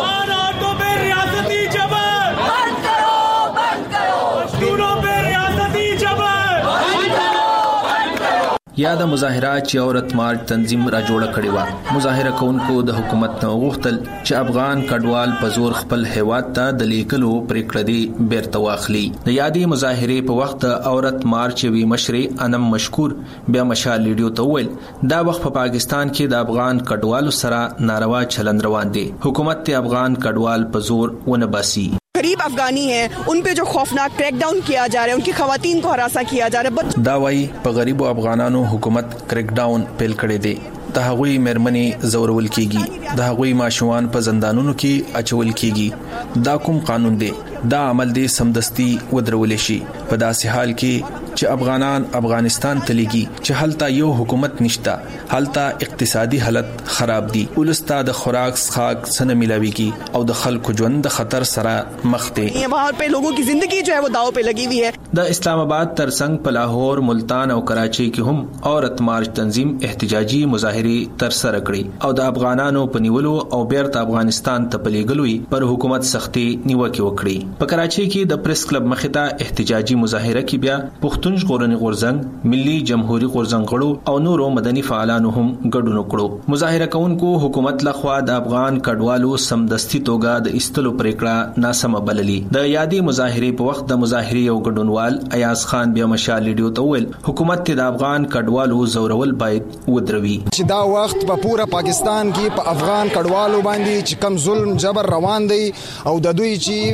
یا د مظاهرات چې عورت مارچ تنظیم را جوړه کړې و. مظاهره کوونکو د حکومت نه غوښتل چې افغان کډوال په زور خپل هیواد ته د لیکلو پریکړه دی بیرته واخلي. د یادې مظاهره په وخت عورت مارچ وی مشرې انم مشکور بیا مشال ریډیو ته ویل دا وخت په پاکستان کې د افغان کډوالو سره ناروا چلند روان دي. حکومت ته افغان کډوال په زور ونه باسي. गरीब अफगानी हैं उन पे जो खौफनाक क्रैकडाउन किया जा रहा है उनकी खवातीन को हरासा किया जा रहा है. دا वाई په غریبو افغانانو حکومت کریکډاون پیل کړی دی. د هغوی مرمنې زورول کیږي. د هغوی ماشومان په زندانونو کې اچول کیږي. دا کوم قانون دی؟ دا عمل دی سمدستي ودرول شي. په داسې حال کې چې افغانان افغانستان ته لګي چې هلته یو حکومت نشته. هلته اقتصادي حالت خراب دي. ولسته د خوراک څښاک سن ملاويږي او د خلکو ژوند د خطر سره مخ دي. وहाँ पे लोगों की जिंदगी जो है वो दाव पे लगी हुई है. د اسلام آباد ترڅنګ په لاهور، ملتان او کراچۍ کې هم عورت مارچ تنظیم احتجاجي مظاهره تر سره کړې او د افغانانو په نیولو او بیرته افغانستان ته پلیګلوي پر حکومت سختي نیوکه وکړي. په کراچۍ کې د پریس کلب مخې ته احتجاجي مظاهره کې بیا پښتون ژغورنې غورځنګ، ملي جمهوریت غورځنګ غړو او نورو مدني فعالانو هم ګډون وکړو. مظاهره کوونکو حکومت لخوا د افغان کډوالو سمدستي توګه د ایستلو پریکړه ناسمه بللي. د یادې مظاهره په وخت د مظاهره یو ګډونوال ایاز خان بیا مشال ریډیو ته ویل حکومت ته د افغان کډوالو زورول باید ودروي. چې دا وخت په پورا پاکستان کې په افغان کډوالو باندې چې کم ظلم جبر روان دی او د دوی چې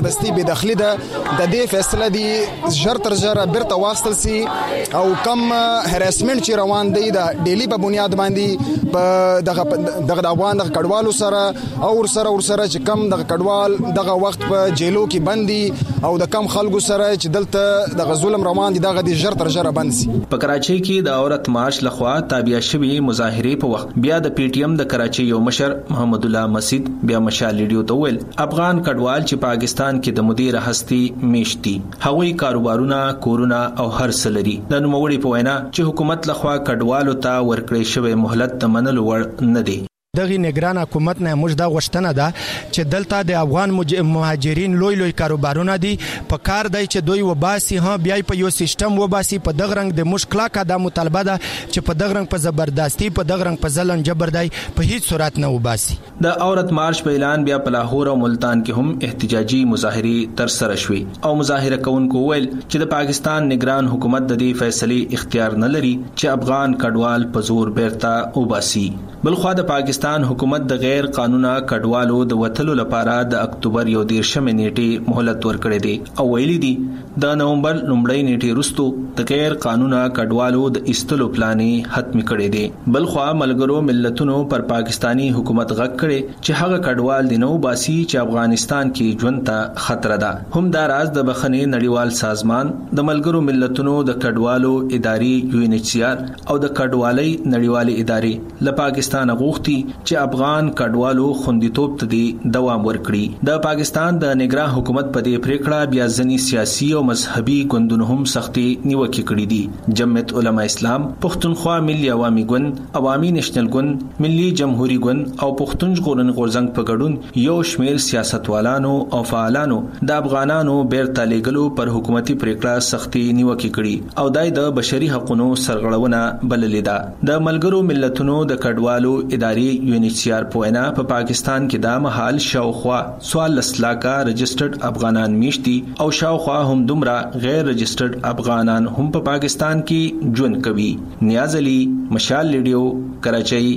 زبردستی بے دخلی ده د دې فیصله دی ژر تر ژره بیرته واخیستل سي او کم هراسمنټ چې روان دی د ډیلی په بنیاد باندې په دغه افغان دغه کډوالو سره او سره چې کم دغه کډوال دغه وخت په جیلو کې بندي او د کم خلکو سره چې دلته دغه ظلم روان دي دغه د ژر تر ژره بند سي. په کراچۍ کې د عورت مارچ لخوا تابع شوی مظاهرې په وخت بیا د پی ټی ایم د کراچۍ یو مشر محمد الله مسجد بیا مشال لیډیو ته ویل افغان کډوال چې پاکستان کې د مدیر هستی میشتي هغوی کاروبارونه کورونه او هر څه لري. د نوموړي په وینا چې حکومت لخوا کډوالو ته ورکړې شوی مهلت د منلو وړ نه دی. دغه نگران حکومت نه موږ دا غوښتنه ده چې دلته د افغان مهاجرین لوی کاروبارونه دي په کار دی چې دوی وباسي بیا په یو سیستم وباسي په دغه رنګ د مشکلا کا د مطالبه ده چې په دغه رنګ په زبردستی په دغه رنګ په ځلن جبر دی په هیڅ صورت نه وباسي. د عورت مارچ په اعلان بیا په لاهور او ملتان کې هم احتجاجي مظاهرې تر سره شوې او مظاهره کوونکو ویل چې د پاکستان نگران حکومت د دې فیصلې اختیار نه لري چې افغان کډوال په زور بیرته وباسي. بلخوا د پاکستان حکومت د غیر قانونا کډوالو د وټلو لپاره د اکتوبر 11 نیټه مهلت ورکړې دي او ویلي دي د نومبر لومړۍ نیټه وروسته د غیر قانونا کډوالو د استلو پلانې ختم کړي دي. بلخوا ملګرو ملتونو پر پاکستانی حکومت غږ کړي چې هغه کډوال د نو باسي چې افغانستان کې ژوند ته خطر ده. هم دا راز د بخښنې نړیوال سازمان د ملګرو ملتونو د کډوالو ادارې یو ان ایچ سی آر او د کډوالۍ نړیوالې ادارې له پاکستان غوښتي چې افغان کډوالو خوندیتوب ته دوام ورکړي. د پاکستان د نگران حکومت په دې پریکړه بیا ځنی سیاسي او مذهبي ګوندونو هم سختي نیوکه کړې دي. جمعیت علما اسلام، پښتونخوا ملي عوامي ګوند، عوامي نېشنل ګوند، ملي جمهوریت ګوند او پښتون ژغورنې غورځنګ په ګډون یو شمېر سیاستوالانو او فعالانو د افغانانو بیرته لېږلو پر حکومتي پریکړه سختي نیوکه کړي او دای د بشري حقوقو سرغړونه بللې ده. د ملګرو ملتونو د کډوالو ادارې یو ان ایچ سی آر په وینا په پاکستان کې دا مهال شاوخوا 14 لکه رجسټرډ افغانان میشتي او شاوخوا هم دومره غیر رجسټرډ افغانان هم په پاکستان کې ژوند کوي. نیاز علي، مشال لیډیو، کراچۍ.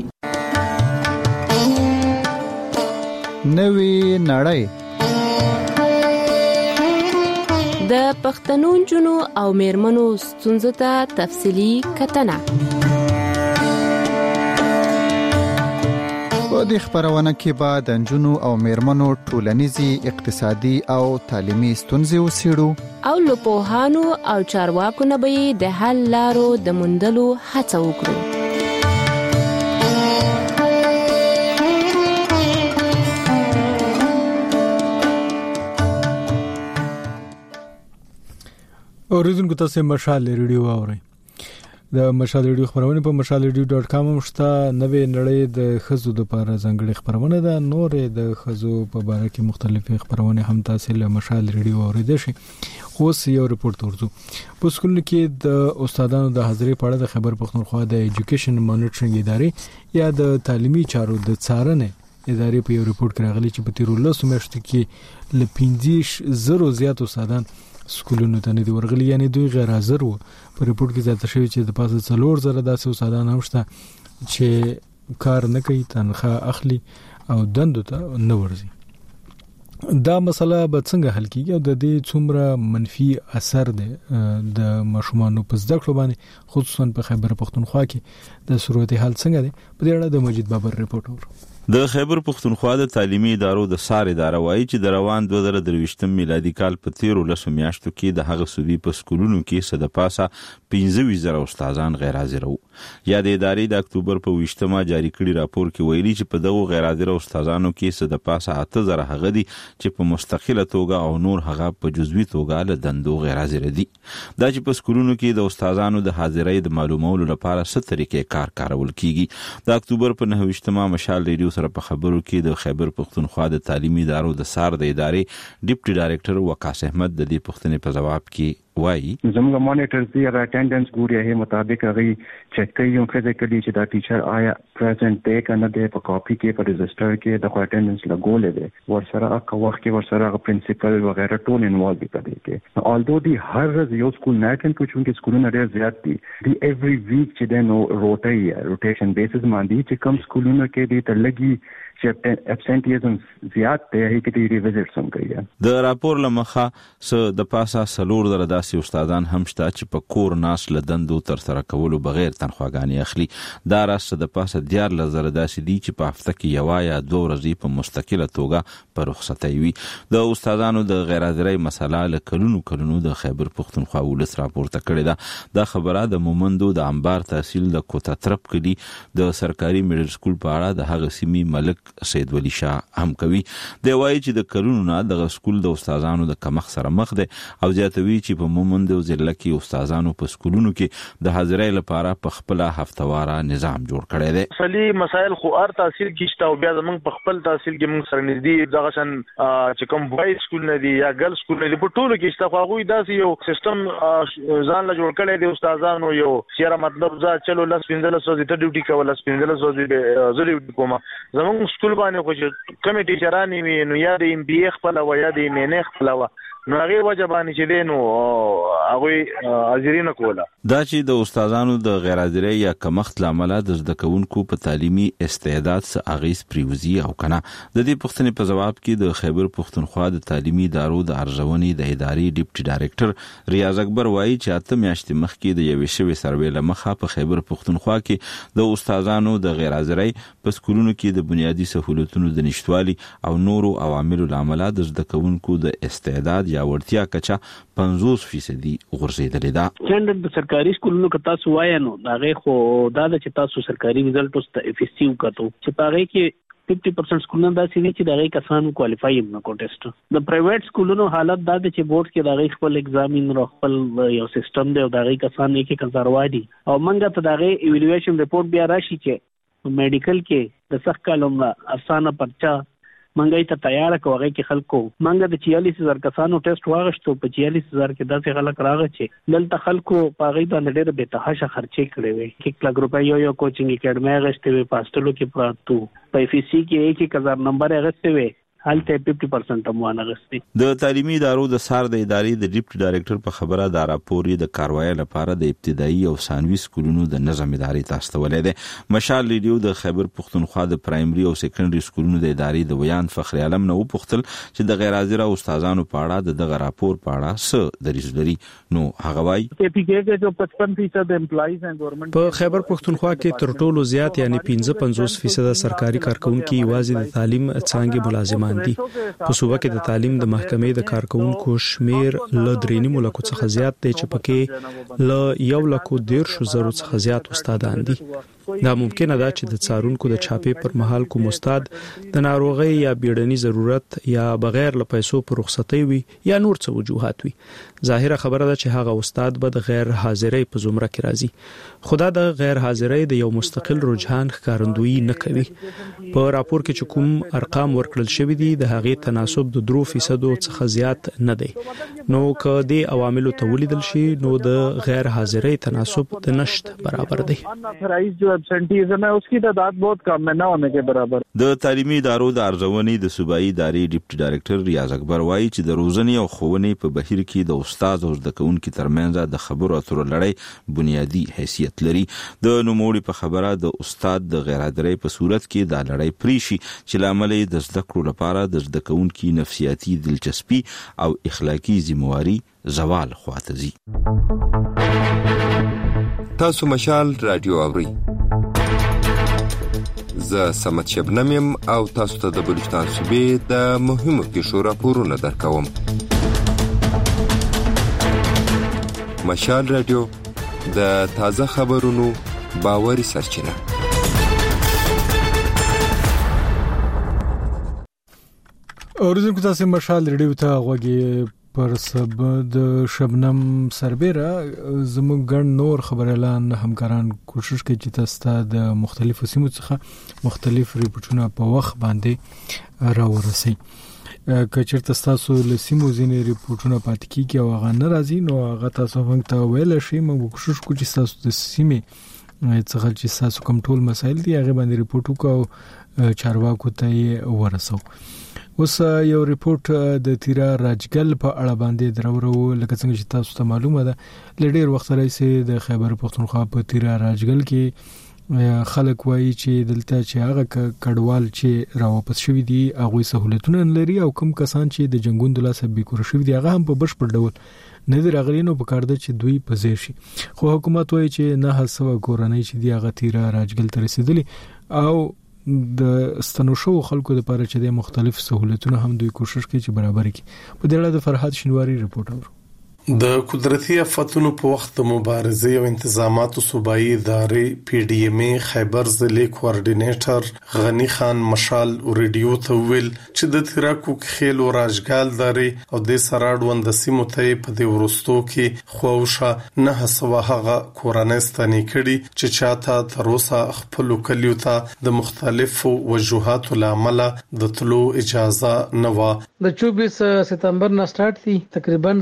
نوې نړۍ د پښتنو جنو او میرمنو ستونزو ته تفصیلی کتنه. په دې خبرونه کې به د نجونو او میرمنو ټولنیزي، اقتصادي او تعلیمي ستونزې وڅېړو او له پوهانو او چارواکو نه به د حل لارو د موندلو هڅه وکړو. اوریدونکو تاسو مشال ریډیو اورئ. د مشال ریډیو خبرونه په mashalradio.com مشته نوې نړۍ د خزو د لپاره ځانګړي خبرونه ده. نورې د خزو په اړه کې مختلفې خبرونه هم تاسو له مشال ریډیو اوریدئ شئ. خو یو رپورت ورته په سکول کې د استادانو د حاضرۍ په اړه د خبر پښتونخوا د ایجوکیشن مانیټرینګ ادارې یا د تعلیمي چارو د څارنې ادارې په یو رپورت کې راغلي چې په تیر 10 میاشتو کې ل 15,000 زیات استادان سکولونو ته نه دی ورغلي، یعنی دوی غیر حاضر وو. په رپورت کې زیاته شوی چې د پاسه 4,000 داسې استادان هم شته چې کار نه کوي، تنخواه اخلي او دندو ته نه ورځي. دا مسله به څنګه حل کیږي او د دې څومره منفي اثر دی د ماشومانو په زده کړو باندې، خصوصا په خیبر پښتونخوا کې د صورتحال څنګه دی؟ په دې اړه د مجید بابر رپورت اورو. د خیبر پښتونخوا د تعلیمي ادارو د سار اداره وایي چې د روان 2023 میلادي کال په 13 میاشتو کې د هغه صوبې په سکولونو کې صد پاسه 15,000 استادان غیر حاضر وو. یا د ادارې د اکتوبر په 20 جاری کړي راپور کې ویلي چې په دغه غیر حاضر استادانو کې صد پاسه 8,000 هغه دي چې په مستقله توګه او نور هغه په جزوي توګه له دندو غیر حاضر دي. دا چې په سکولونو کې د استادانو د حاضرۍ د معلومولو لپاره څه طریقې کارول کیږي. د اکتوبر په 29 مشال ریډیو سره په خبرو کې د خیبر پښتونخوا د تعلیمي ادارو د سار د ادارې ډیپټي ډایریکټر وقاص احمد د دې پوښتنې په جواب کې وایي زموږ مانیټرز دی را اټینډنس ګوري هي مطابق هغه چک کوي او فزیکلی چې دا ټیچر آیا پریزنٹ دی کنه دی په کاپی کې په رجسٹر کې د اټینډنس لګولې دی ورسره هغه وخت کې ورسره پرنسپل وغیرہ ټول انوالو دي پدې کې although دی هر ورځ یو سکول نه کین کوم چې سکولونه ډېر زیات دي دی ایوری ویک چې د نو روټیشن بیسس باندې چې کوم سکولونه کې دی ته لګي چې ابسنټیزم زیات دی هي کې دی ریویزټ سم کوي د راپور لمخه س د پاسه سلور در داسې استادان هم شته چې په کور ناس لدندو تر سره کولو بغیر تنخواګانی اخلي دا راست د پاسه 14,000 داسې دي چې په هفته کې یو یا 2 ورځې په مستقله توګه په رخصتۍ وي د استادانو د غیر حاضرۍ مسله له کلونو د خیبر پختونخوا ولس راپورته کړې ده دا خبره د مومندو د انبار تحصیل د کوټه ترپ کلی د سرکاري میډل سکول په اړه د هغه سیمې ملک سید ولی شاه هم کوي دی وایي چې د کلونو نه د سکول د استادانو د کمښت سره مخ دي او زیاتوي چې په مومندو ضلع کې استادانو په سکولونو کې د حاضرۍ لپاره په خپل هفتواره نظام جوړ کړی دی اصلي مسایل خو ار تحصیل کې شته او بیا زمونږ په خپل تحصیل کې موږ سره نږدې دغه شان چې کوم وای سکول نه دی یا ګل سکول نه دی په ټولو کې شته خو هغه داسې یو سیستم ځان له جوړ کړی دی استادانو یو سیاره مطلب ځا چلو لاس 15 ورځې ته ډیوټي کوله 15 ورځې زه ډیوټي کوم زمونږ سکول باندې خو کمی ټیچرانی وي نو یا د ام بي خپل و یا د ام ان خپل و نو هغه وجبانی چې دینو هغه حاضرین کوله دا چې د استادانو د غیر حاضرۍ یا کمښت لامل د زده کوونکو په تعلیمي استعداد څخه اغیز پریوزي او کنه د دې پوښتنې په جواب کې د خیبر پختونخوا د تعلیمي ادارو د ارزونې د ادارې ډیپټي ډایریکټر ریاض اکبر وایي چې اته میاشتې مخکې د یوې شوې سروې لمخه په خیبر پختونخوا کې د استادانو د غیر حاضرۍ په سکولونو کې د بنیادی سہولتونو د نشټوالي او نورو عواملو لامل د زده کوونکو د استعداد یا وړتیا کچا 50% غورځېدلې ده. سټانډرډ د سرکاري سکولونو کې تاسو وایي نو دا غي خو دا چې تاسو سرکاري ریزلټ اوس ته اف اس سی وکړو چې پاره کې 50% سکولونه دا سې چې دا غي کسانو کوالیفای نه کو ټیسټ د پرایویټ سکولونو حالت دا چې بورډ کې دا غي خپل ایگزامین رو خپل یو سیستم دی او دا غي کسان 1000 وادي او منګه ته دا غي ایوالویشن ریپورت بیا راشي چې میډیکل کې د سخت کالم افسانه پرچا منګای ته تیار کوغه کې خلکو منګه د 44000 کسانو ټیسټ واغشتو په 44000 کې داسې خلک راغی چې دلته خلکو پاغې باندې ډېر به تهاشه خرچې کړې وي 1 لک روپۍ یو کوچینګ اکیډمي غشته وي پاستلو کې پراتو په اف سی کې 1000 نمبر غشته وي حالته 50% اموانه غستي د تعلیمي ادارو د سار د ادارې د ډیپټي ډایریکټر په خبره د راپورې د کاروایی لپاره د ابتدایي او ثانوي سکولونو د نظم ادارې تاستولې ده مشال ریډیو د خیبر پختونخوا د پرایمري او سیکنډري سکولونو د ادارې د ویان فخر عالم نو پختل چې د غیر حاضر استادانو په اړه دغه راپور په اړه څه دریځ لري نو هغه وايي چې 55% امپلایز ان ګورنمنت په خیبر پختونخوا کې تر ټولو زیات یعنی 55% سرکاري کارکونکو یوازې د تعلیم څنګه ملازمان دي په صوبه کې د تعلیم د محکمې د کارکونکو شمیر ل 3 ملکو څخه زیات دی چې پکې ل 1,10,000 څخه زیات استادان دي دا ممکنه ده چې د څارونکو د چاپې پر مهال کوم استاد د ناروغي یا بیړني ضرورت یا بغیر له پیسو پر رخصتۍ وي یا نور څه وجوهات وي ظاهره خبره ده چې هغه استاد به د غیر حاضرۍ په زمره کې راځي خدا د غیر حاضرۍ د یو مستقل رجحان ښکارندویي نه کوي په راپور کې چې کوم ارقام ورکړل شوی دي د هغې تناسب د 3% څخه زیات نه دی نو که د عواملو ته ولیدل شي نو د غیر حاضرۍ تناسب د نشت برابر دی ابسنټیزم ہے اس کی تعداد بہت کم ہے نہ ہونے کے برابر د تعلیمي ادارو د ارزونې د صوبایي ادارې ډیپټي ډایریکټر ریاض اکبر وایي چې د روزنې او ښوونې په بهیر کې د استاد او زده کوونکو ترمنځ د خبرو اترو لړۍ بنیادی حیثیت لري د نوموړي په خبره د استاد د غیر حاضرۍ په صورت کې د لړۍ پریشي چې لامل د زده کړو لپاره د زده کوونکو نفسیاتي دلچسپي او اخلاقی ذمہواری زوال خواتزي تاسو مشال رادیو اوري زه سمت شبنم او تاسو ته د بلوچستان صوبې د مهمو پیښو راپورونه درکوم مشال رادیو د تازه خبرونو باوري سرچینه اوریدونکو تاسو مشال ریډیو ته غوږی پر سب د شبنم سربېره زموږ ګڼ نور خبريالان همکاران کوشش کوي چې تاسو د مختلفو سیمو څخه مختلف ریپورتونه په وخت باندې راورسي کچرته تاسو له سیمو ځینې ریپورتونه پاتې کیږي او هغه ناراضي نو هغه تاسو څنګه ته ویل شي موږ کوشش کوو چې تاسو د سیمې څخه چې تاسو کوم ټول مسایل دي هغه باندې ریپورت وکړو چارواکو ته ورسو. اوس یو ریپورت د تیرا راجګل په اړه باندې درورو لکه څنګه چې تاسو ته معلومه ده لډیر وخت راځي د خیبر پختونخوا په تیرا راجګل کې خلک وایي چې دلته چې هغه کډوال چې راوپس شوی دي هغه سہولتونه لري او کوم کسان چې د جنگون د لاسه بیکور شوی دي هغه هم په بشپړ ډول نه دی راغلي نو په کار ده چې دوی پځې شي. خو حکومت وایي چې نه هڅه کورنۍ چې دی هغه تیرا راجګل ته رسیدلی او د ستنوشو خلکو لپاره چې د مختلف سہولتونو هم دوی کوشش کوي چې برابر کړي. په دې اړه د فرحات شینواری رپورټ اورو. د قدرتي آفتونو په وخت د مبارزې او انتظاماتو صوبایي ادارې پی ډی ایم ای خیبر ضلع کوارډینیټر غنی خان مشال ریډیو ته ویل چې د تیراکو خیل او راجګال داري او د سراډوند د سیمو ته په دې ورستو کې خوښه نه هڅه هغه کورانستاني کړي چې چاته تر اوسه خپل کلیو ته د مختلفو وجوهاتو لامل د تلو اجازه نه و. د 24 ستمبر نه سٹارټ دي تقریبا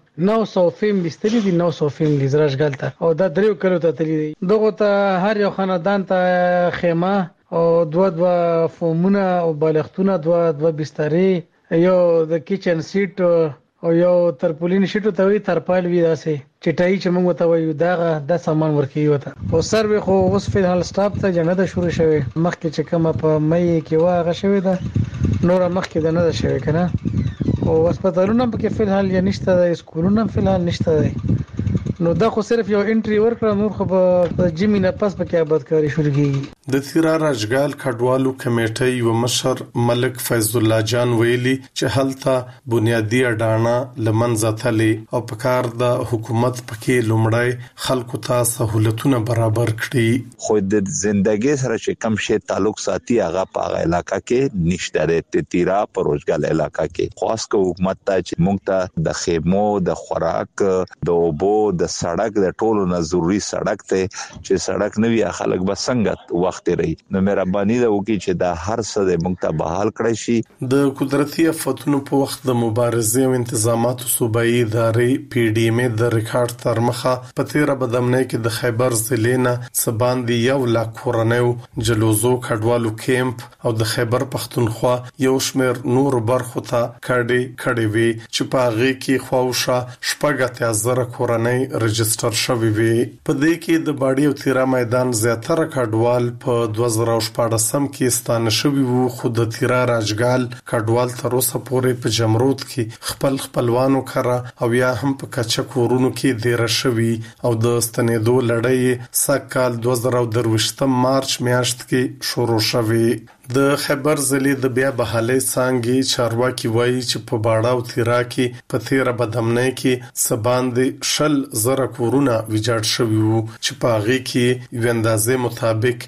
900 فیم بستری دي 900 فیم دي زراجګل ته او دا دریو کلو ته تللی دي. دغه ته هر یو خاندان ته خیمه او دوه فومونه او بالښتونه دوه بسترې یو د کچن سیټ او یو ترپولین شیټو ته وی ترپال وی داسې چټای چې موږ ته وایو دا د سامان ورکی وته. او سروي خو اوس په حال سټاپ ته جنته شروع شوه مخکې چې کومه په مې کې واغه شوه ده نور مخکې د نه شوه کنه او هسپتالونه په کې په حال یا نشته د سکولونو په حال نشته دی. نو دا خو صرف یو انټری ورکړه نور خو په جمی نه پس په کې آبادکاری شروع کیږي. د تیرا راجګال کډوالو کمیټې یو مشر ملک فیض الله جان ویلي چې هلته بنیادی اډانه لمنځه تلې او په کار د حکومت پکې لومړی خلکو ته سہولتونه برابر کړي. خو د ژوندۍ سره چې کم شي تعلق ساتي هغه په علاقہ کې نشته د تیرا پروژګال علاقہ کې خاص کو حکومت ته چې موږ ته د خیمو د خوراک د اوبو د سړک د ټولو نه ضروری سړک ته چې سړک نه وي خلک به څنګه وخت لري. نو مهرباني ده وکړي چې دا هر څه د موږ ته بحال کړی شي. د قدرتي آفتونو په وخت د مبارزې او انتظاماتو صوبایي ادارې پی ډی ایم ای د ریکارډ تر مخه په 13 بدامنۍ کې د خیبر ضلع نه سباندې 1 لک کورنیو جلوزو کډوالو کیمپ او د خیبر پختونخوا یو شمیر نور برخو ته کړي وي چې په هغه کې خواوشه شپږ زره کورنۍ رجستر شوی وي. په دې کې د باډي او تیرا میدان زیاتره کډوال په 2014 کې ستانه شوی وو خو د تیرا راجګال کډوال تر اوسه پورې په جمرود کې خپلوانو کرا او یا هم په کچا کورونو کې ډیر شوی او د ستنېدو لړۍ سکهال 2023 مارچ میاشت کې شروع شوی. د خیبر ضلع د بیا بحالي څنګه چارواکي وایي چې په باډا او تیرا کې په 13 بدامنۍ کې سباندې شل زره کورونه ویجاړ شوی وو چې په هغه کې یو اندازې مطابق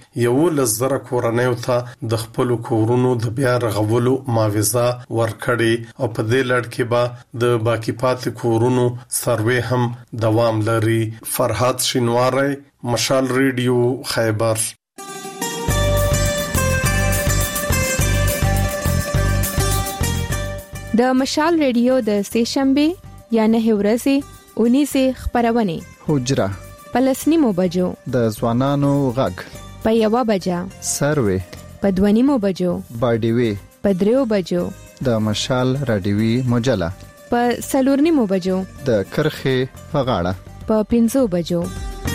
11 کورنۍ ته د خپل کورونو د بیا رغولو معاوضه ورکړي او په دې لړ کې به د باقی پاتې کورونو سروې هم دوام لري. فرحات شینواری مشال ریډیو خیبر. د مشال ریډیو د سهشنبه یا نه ورځې 19 خبرونه حجره پلسنیمو بجو د ځوانانو غږ په 1 بجا سروي په 2 بجو باډیوي په 3 بجو د مشال رادیوي مجله په 4 بجو د کرخه په غاړه په 5 بجو.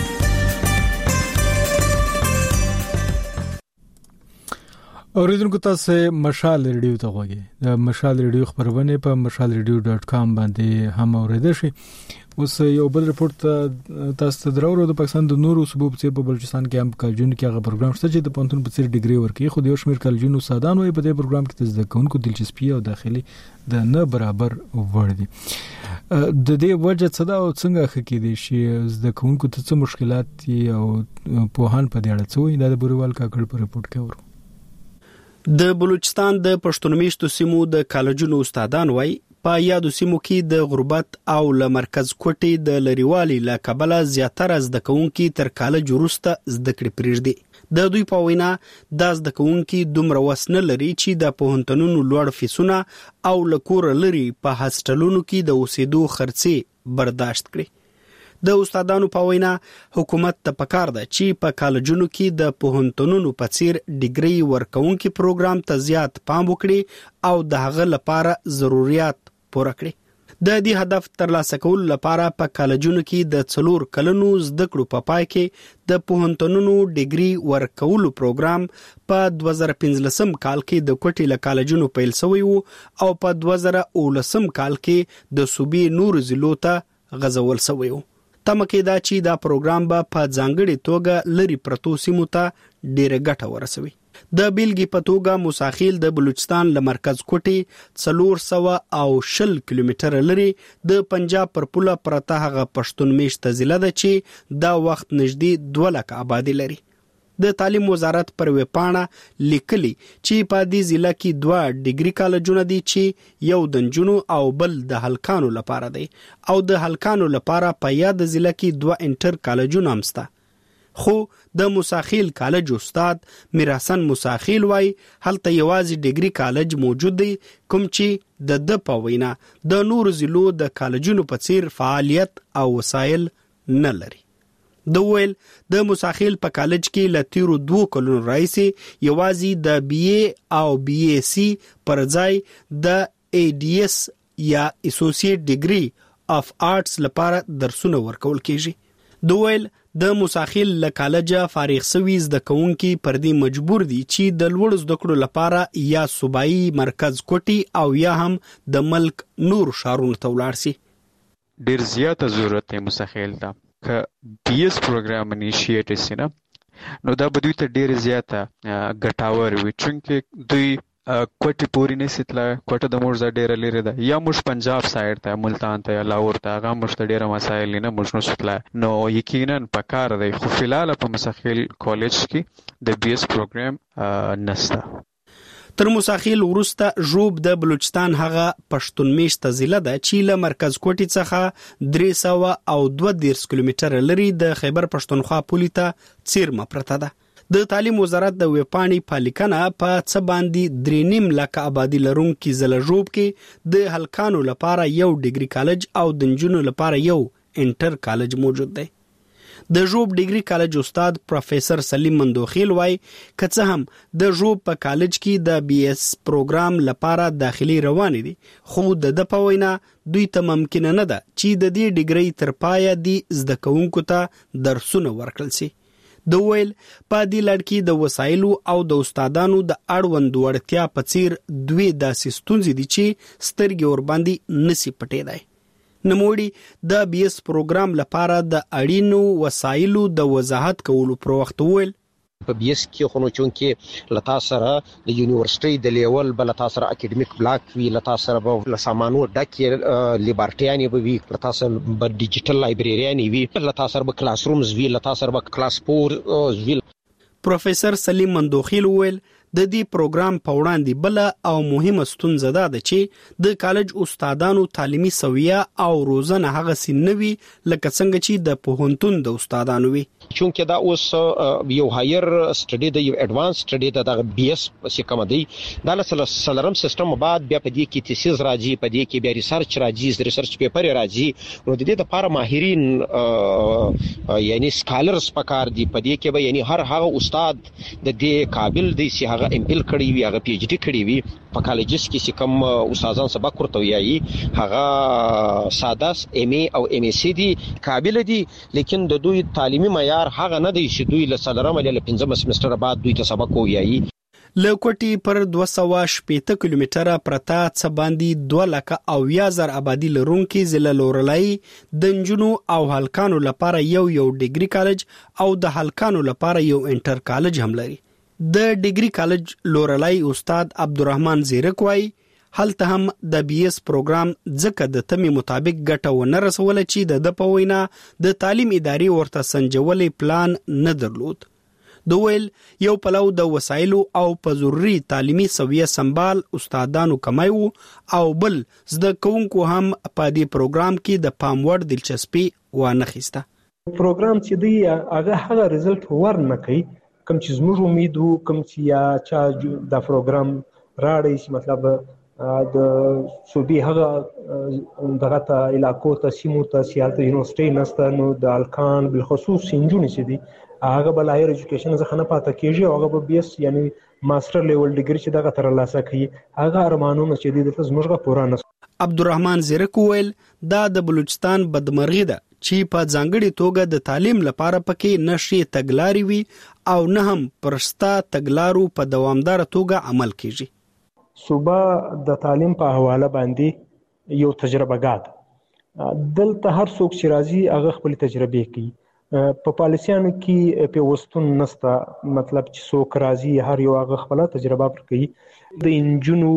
اوریدونکو تاسو مشال ریډیو ته غوږی د مشال ریډیو خبرونه په mashalradio.com باندې هم اوریدل شي. اوس یو بل رپورت تاسو ته درو د پاکستان د نورو صوبو په بلوچستان کې هم کالجون کې هغه پروګرام شته چې د پونتون په 3 ډیګري ورکړي خو د یو شمیر کالجون استادان وي په دې پروګرام کې د ځکهونکو دلچسپي او داخلي د نه برابر ور دي. د دې وجه څه دا او څنګه خکې دي چې د ځکهونکو ته څه مشکلات او پوهان په دې اړه څه وي د بوروال کاکړ په رپورت کې ورو. د بلوچستان د پښتونمیشتو سیمو د کالجونو استادان وای په یادو سیمو کې د غربت او له مرکز کوټې د لریوالي له کبله زیاتره زده کوونکي تر کالج وروسته زده کړې پرېږدي. د دوی په وینا د زده کوونکي دومره وس نه لري چې د پوهنتونونو لوړ فیسونه او له کوره لري په هاسټلونو کې د اوسېدو خرڅې برداشت کړي. د استادانو په وینا حکومت ته پکار ده چې په کالجونو کې د پوهنتونونو په څیر ډیګري ورکوونکي پروګرام ته زیات پام وکړي او د هغه لپاره ضرورت پوره کړي. د دې هدف ترلاسه کولو لپاره په کالجونو کې د 4 کلونو زده کړو په پای کې د پوهنتونونو ډیګري ورکولو پروګرام په 2015 کال کې د کوټې له کالجونو پیل شوی و او په 2019 کال کې د صوبې نور ضلعو ته غځول شوی و. تمه کې دا چې دا پروګرام به په ځانګړې توګه لري پرتو سیمو ته ډېره ګټه ورسوي. د بیلګې په توګه موساخیل د بلوچستان له مرکز کوټې 420 کیلومتره لري د پنجاب پر پوله پرته هغه پښتون میشته ضلع ده چې دا وخت نږدې 2 لک آبادي لري. د تعلیم وزارت پر ویبپاڼه لیکلي چې په دې ضلع کې 2 ډیګري کالجونه دي چې یو د نجونو او بل د هلکانو لپاره دی او د هلکانو لپاره په یاد ضلع کې 2 انټر کالجونه هم شته. خو د موساخیل کالج استاد میرحسن موساخیل وای هلته یوازې ډیګري کالج موجود دی کوم چې د په وینا د نور ضلعو د کالجونو په څیر فعالیت او وسایل نه لري. د ویل د موساخیل په کالج کې له تیرو 2 کلونو راځي یوازې د بی ای او بی ای سی پر ځای د ای ډی ایس یا اسوسییټ ډیګري اف آرټس لپاره درسونه ورکول کیږي. د ویل د موساخیل له کالجه فارغ شوي زده کوونکي پر دې مجبور دي چې د لوړ زده کړو لپاره یا صوبایي مرکز کوټي او یا هم د ملک نور ښارونو ته ولاړ شي. ډیر زیاته ضرورت دی موساخیل ته که بی ایس پروګرام انیشیټ شي نه نو دا به دوی ته ډیر زیاته ګټاور وي چونکې دوی کوټي پوری نه ستله کوټه د مورزا ډیر لري ده یا موږ پنجاب سایډ ته ملتان ته یا لاهور ته هغه موږ ته ډیر مسایل نه موږ نو ستله نو یقینا پکار دی خو فلال په موساخیل کالج کې د بی ایس پروګرام نشته. تر موساخیل وروسته ژوب د بلوچستان هغه پښتون میشته ضلع ده چې له مرکز کوټي څخه 322 کیلومتره لري د خیبر پښتونخوا پولې ته څیرمه پرته ده. د تعلیم وزارت د ویبپاڼې په لیکنه په څه باندې 3.5 لک آبادي لرونکي ضلع ژوب کې د هلکانو لپاره یو ډیګري کالج او د نجونو لپاره یو انټر کالج موجود دی. د ژوب ډیګري کالج استاد پروفیسور سلیم مندوخیل وای که څه هم د ژوب په کالج کې د بی ایس پروګرام لپاره داخلي روان دي خو د په وینا دوی ته ممکن نه ده چې د دې ډیګري تر پایه دي زده کوونکو ته درسونه ورکړل شي. د ویل په دې لړ کې د وسایلو او د استادانو د اړوند وړتیا په څیر 2 داسې ستونزې دي چې سترګې ور باندې نسی پټېدای. نموړي د بی ایس پروګرام لپاره د اړینو وسایلو د وضاحت کولو پر وخت ویل په بی ایس کې خو نو چونکې لتا سره د یونیورسيټي د لیول بل لتا سره اکیډمیک بلاک وی لتا سره به سامانو ډکه لیبرټیانی به وی لتا سره به ډیجیټل لایبرریانی وی لتا سره به کلاس رومز وی لتا سره به کلاس پور وی. پروفیسور سلیم مندوخیل ویل د دې پروګرام په وړاندې بل او مهمه ستونزه ده چې د کالج استادانو تعلیمي سویه او روزنه هغه سنوي لکه څنګه چې د پوهنتون د استادانو وي چونکه دا اوس یو هایر سټډي د یو اډوانس سټډي د بی ایس څخه کوم دی دا سلرم سیستم بعد بیا په دې کې تیسیز راځي په دې کې بیا ریسرچ راځي ریسرچ پیپر راځي نو د دې لپاره ماهرین یعنی سکالرز پکار دي په دې کې به یعنی هر هغه استاد د دې قابل دی چې هغه ام ال کړی وي هغه پی ایچ ډی کړی وي په کالجز کې چې کوم استادان سبق ورته ویایي هغه سادس ام ای او ام اس سی دي قابل دي لیکن د دوی تعلیمي معیار هغه نه دی چې دوی له سلرم له 15 سمستر بعد دوی ته سبق ویایي. لکوټي پر 280 کیلومتره پرتا څه باندې 2,000 آبادی لرونکي ضلع لورلای د نجونو او هلکانو لپاره یو ډیګري کالج او د هلکانو لپاره یو انټر کالج هم لري. د ډیګري کالج لورلای استاد عبدالرحمن زیرک وای هلته هم د بی ایس پروګرام ځکه د تمې مطابق ګټه ونه رسوله چې د په وینا د تعلیم ادارې ورته سنجولې پلان نه درلود. د ویل یو پلو د وسایلو او په ضروري تعلیمي سویه سنبال استادانو کمای وو او بل زده کوونکو هم په دې پروګرام کې د پام وړ دلچسپي وانه خسته. پروګرام چې دی هغه ریزلټ ورنه کوي کوم چې زموږ امید وو کوم چې یا چا دا پروګرام راړی چې مطلب د صوبې هغه دغه ته علاقو ته سیمو ته سیالته یونیورسيټي نسته نو د الکان بالخصوص سنجونی چې دي هغه بل هایر ایجوکیشن څخه نه پاتې کیږي هغه به بیس یعنی ماستر لیول ډیګری چې دغه تر لاسه کوي هغه ارمانونه چې دي د زموږه پوره نه. عبدالرحمن زیرک ویل دا د بلوچستان بدمرغي ده چې په ځانګړي توګه د تعلیم لپاره پکې نشي تګلاري وي او نه هم پرستا تګلارو په دوامدار توګه عمل کیږي. صوبه د تعلیم په حواله باندې یو تجربه ګاد دلته هر څوک چې راځي هغه خپل تجربه کوي په پالیسیانو کې په وستون نستا مطلب چې څوک راځي هر یو هغه خپل تجربه ورکوي. د انجونو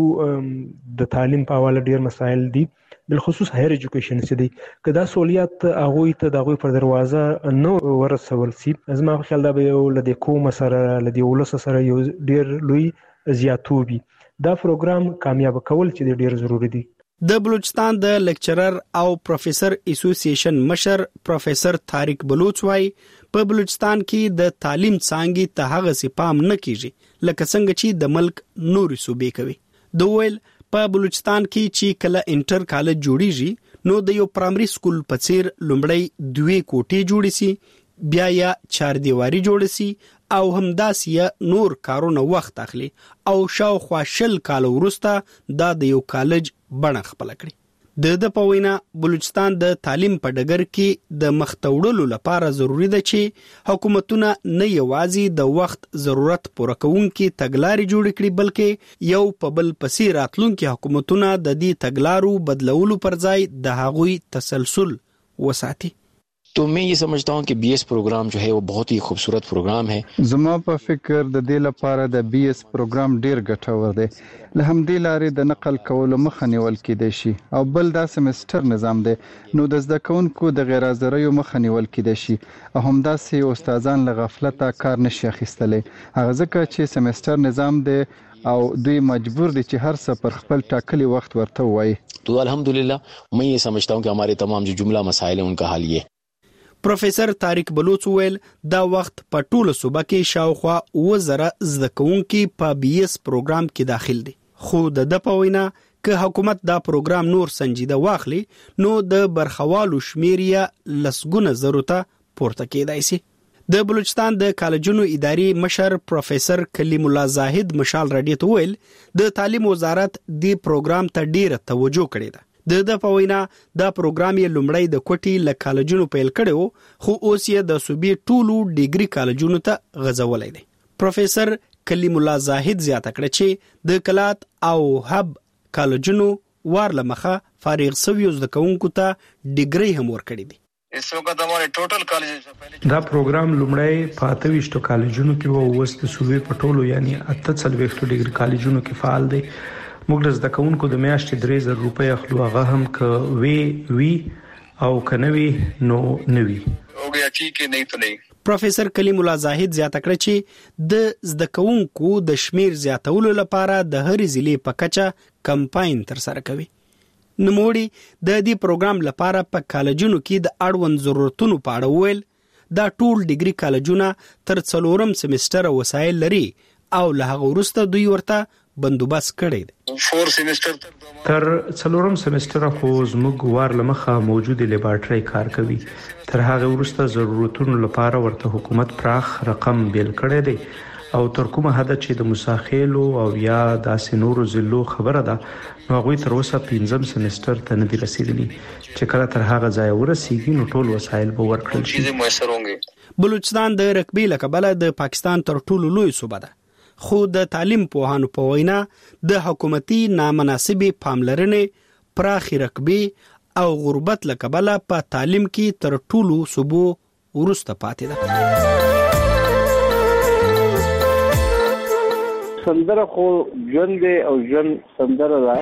د تعلیم په حواله ډیر مسایل دي بالخصوص هایر ایجوکیشن چې دی کدا سہولیات هغه ته دغه پر دروازه نو ورسول سي زما خیال دا به یو لدی کوم سره لدی ولس سره یو ډیر لوی زیاتوبي دا پروګرام کامیاب کول چې ډیر ضروری دی. د بلوچستان د لیکچرر او پروفیسور اسوسییشن مشر پروفیسور طارق بلوچ وايي په بلوچستان کې د تعلیم څانګې ته هغه سپام نه کیږي لکه څنګه چې د ملک نوري صوبې کوي. دویل په بلوچستان کې چې کله انټر کالج جوړیږي نو د یو پرایمري سکول په څیر لومړی 2 کوټې جوړې سي بیا یا 4 دیواري جوړې سي او همداسې نور کارونه وخت اخلي او شاوخوا 20 کال وروسته دا د یو کالج بڼه خپل کړي. د پوینا بلوچستان د تعلیم په ډګر کې د مختوړلو لپاره ضروری ده چې حکومتونه نه یوازې د وخت ضرورت پوره کوونکي تګلارې جوړ کړي بلکې یو په بل پسې راتلونکي حکومتونه د دې تګلارو بدلولو پر ځای د هغوی تسلسل وساتي. तो मैं ये समझता हूँ कि बीएस प्रोग्राम जो है वो बहुत ही खूबसूरत प्रोग्राम है. زما په فکر د دې لپاره د BS پروګرام ډیر ګټور دی. له همدې لارې د نقل کولو مخه نیول کېدای شي او بل دا سمستر نظام دی نو د زده کوونکو د غیر حاضریو مخه نیول کېدای شي او همداسې استادان له غفلته کار نشي اخیستلی هغه ځکه چې سمستر نظام دی او دوی مجبور دي چې هر څه پر خپل ټاکلي وخت ورته وایي. तो अल्हम्दुलिल्लाह मैं ये समझता हूँ कि हमारे तमाम जो जुमला मसाइल हैं उनका हल ये. پروفیسور طارق بلوچ ویل دا وخت په ټوله صوبه کې شاوخوا 1000 زده کوونکي په BS پروګرام کې داخل دي خو د پوینا که حکومت دا پروګرام نور سنجیده واخلي نو د برخوالو شمیریا لسګونه زرو ته پورته کېدای شي. د بلوچستان د کالجونو اداري مشر پروفیسور کلیم الله زاهد مشال رادیو ته ویل د تعلیم وزارت دې پروګرام ته ډیره توجه کړې ده. د پوینا دا پروګرام یې لومړی د کوټي له کالجونو پیل کړو خو اوس یې د صوبې ټولو ډیګري کالجونو ته غځولای دی. پروفیسور کلیم الله زاهد زیاته کړ چې د کلات او هب کالجونو وارله مخه فارغ شوی زده کوونکو ته ډیګري هم ورکړي دي. دا پروګرام لومړی په 28 کالجونو کې وو اوس د صوبې په ټولو یعنی 48 ډیګري کالجونو کې فعال دی. موږ د کوونکو د میاشتې 3000 روپۍ اخلو هغه هم ک وی او کنوي نو نوي हो गया ठीक है नहीं तो नहीं. پروفیسور کلیم الله زاهد زیاته کړ چې د زده کوونکو د شمیر زیاتولو لپاره د هر ضلع په کچه کمپاین تر سره کوي. نموړي د دې پروګرام لپاره په کالجونو کې د اړوند ضرورتونو په اړه ویل دا ټول ډیګري کالجونه تر 4م سمستر وسایل لري او له هغه وروسته دوی ورته بندوبست کړی دی. 4 سمستر تر 4م سمستر خو زموږ وارله مخه موجوده لیبارټری کار کوي. تر هغه وروسته ضرورتونو لپاره ورته حکومت پراخ رقم بیل کړی دی او تر کومه حد چې د مساخیلو او یا داسې نورو ضلعو خبره ده نو هغوی تر اوسه 5م سمستر ته نه دي رسیدلي چې کله تر هغه ځای ورسیږي نو ټول وسایل به ورکړل شي. بلوچستان د رقبې له کبله د پاکستان تر ټولو لوی صوبه ده خو د تعلیم پوهانو په وینا د حکومتي نامناسبې پاملرنې پراخي رقبې او غربت له کبله په تعلیم کې تر ټولو صوبو ورسته پاتې ده. سندره خو ژوند او ژوند سندره ده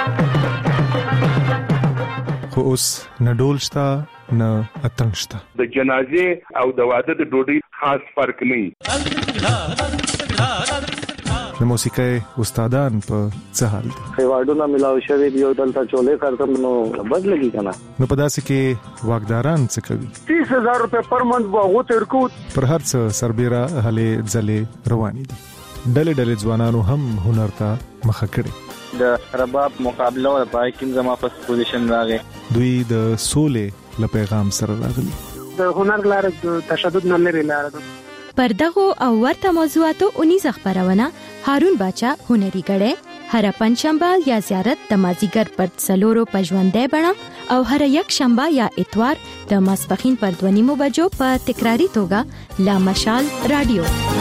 خو اوس نه ډول شته نه اتڼ شته. د جنازې او د واده د ډوډۍ خاص فرق نه. د د موسیقي استادان په څه حال دي؟ ایوارډونه ملاو شوی دی او دلته چولې کارتم نو بدلږي کنه. نو په داسې کې واګداران څه کوي؟ 30000 روپے پر منث واغو تر کو پر هر څه سربېره هلې ځلې روانې دي. ډلې ځوانانو هم هنر ته مخه کړي. د رباب مقابله او پای کې زما په پوزیشن راغی. دوی د سولې له پیغام سره راغلي. د هنر لار د تشدد نه لري لار ده. پر دغه او ورته موضوعاتو 19 خبرونه هارون باچا هنري غړې هر پنځشنبه یا زیارت د مازیګر پر څلورو پژوندې بڼه او هر یک شنبه یا اتوار د ماسپخین پر 2:30 بجو په تکراری توګه لا مشال رادیو.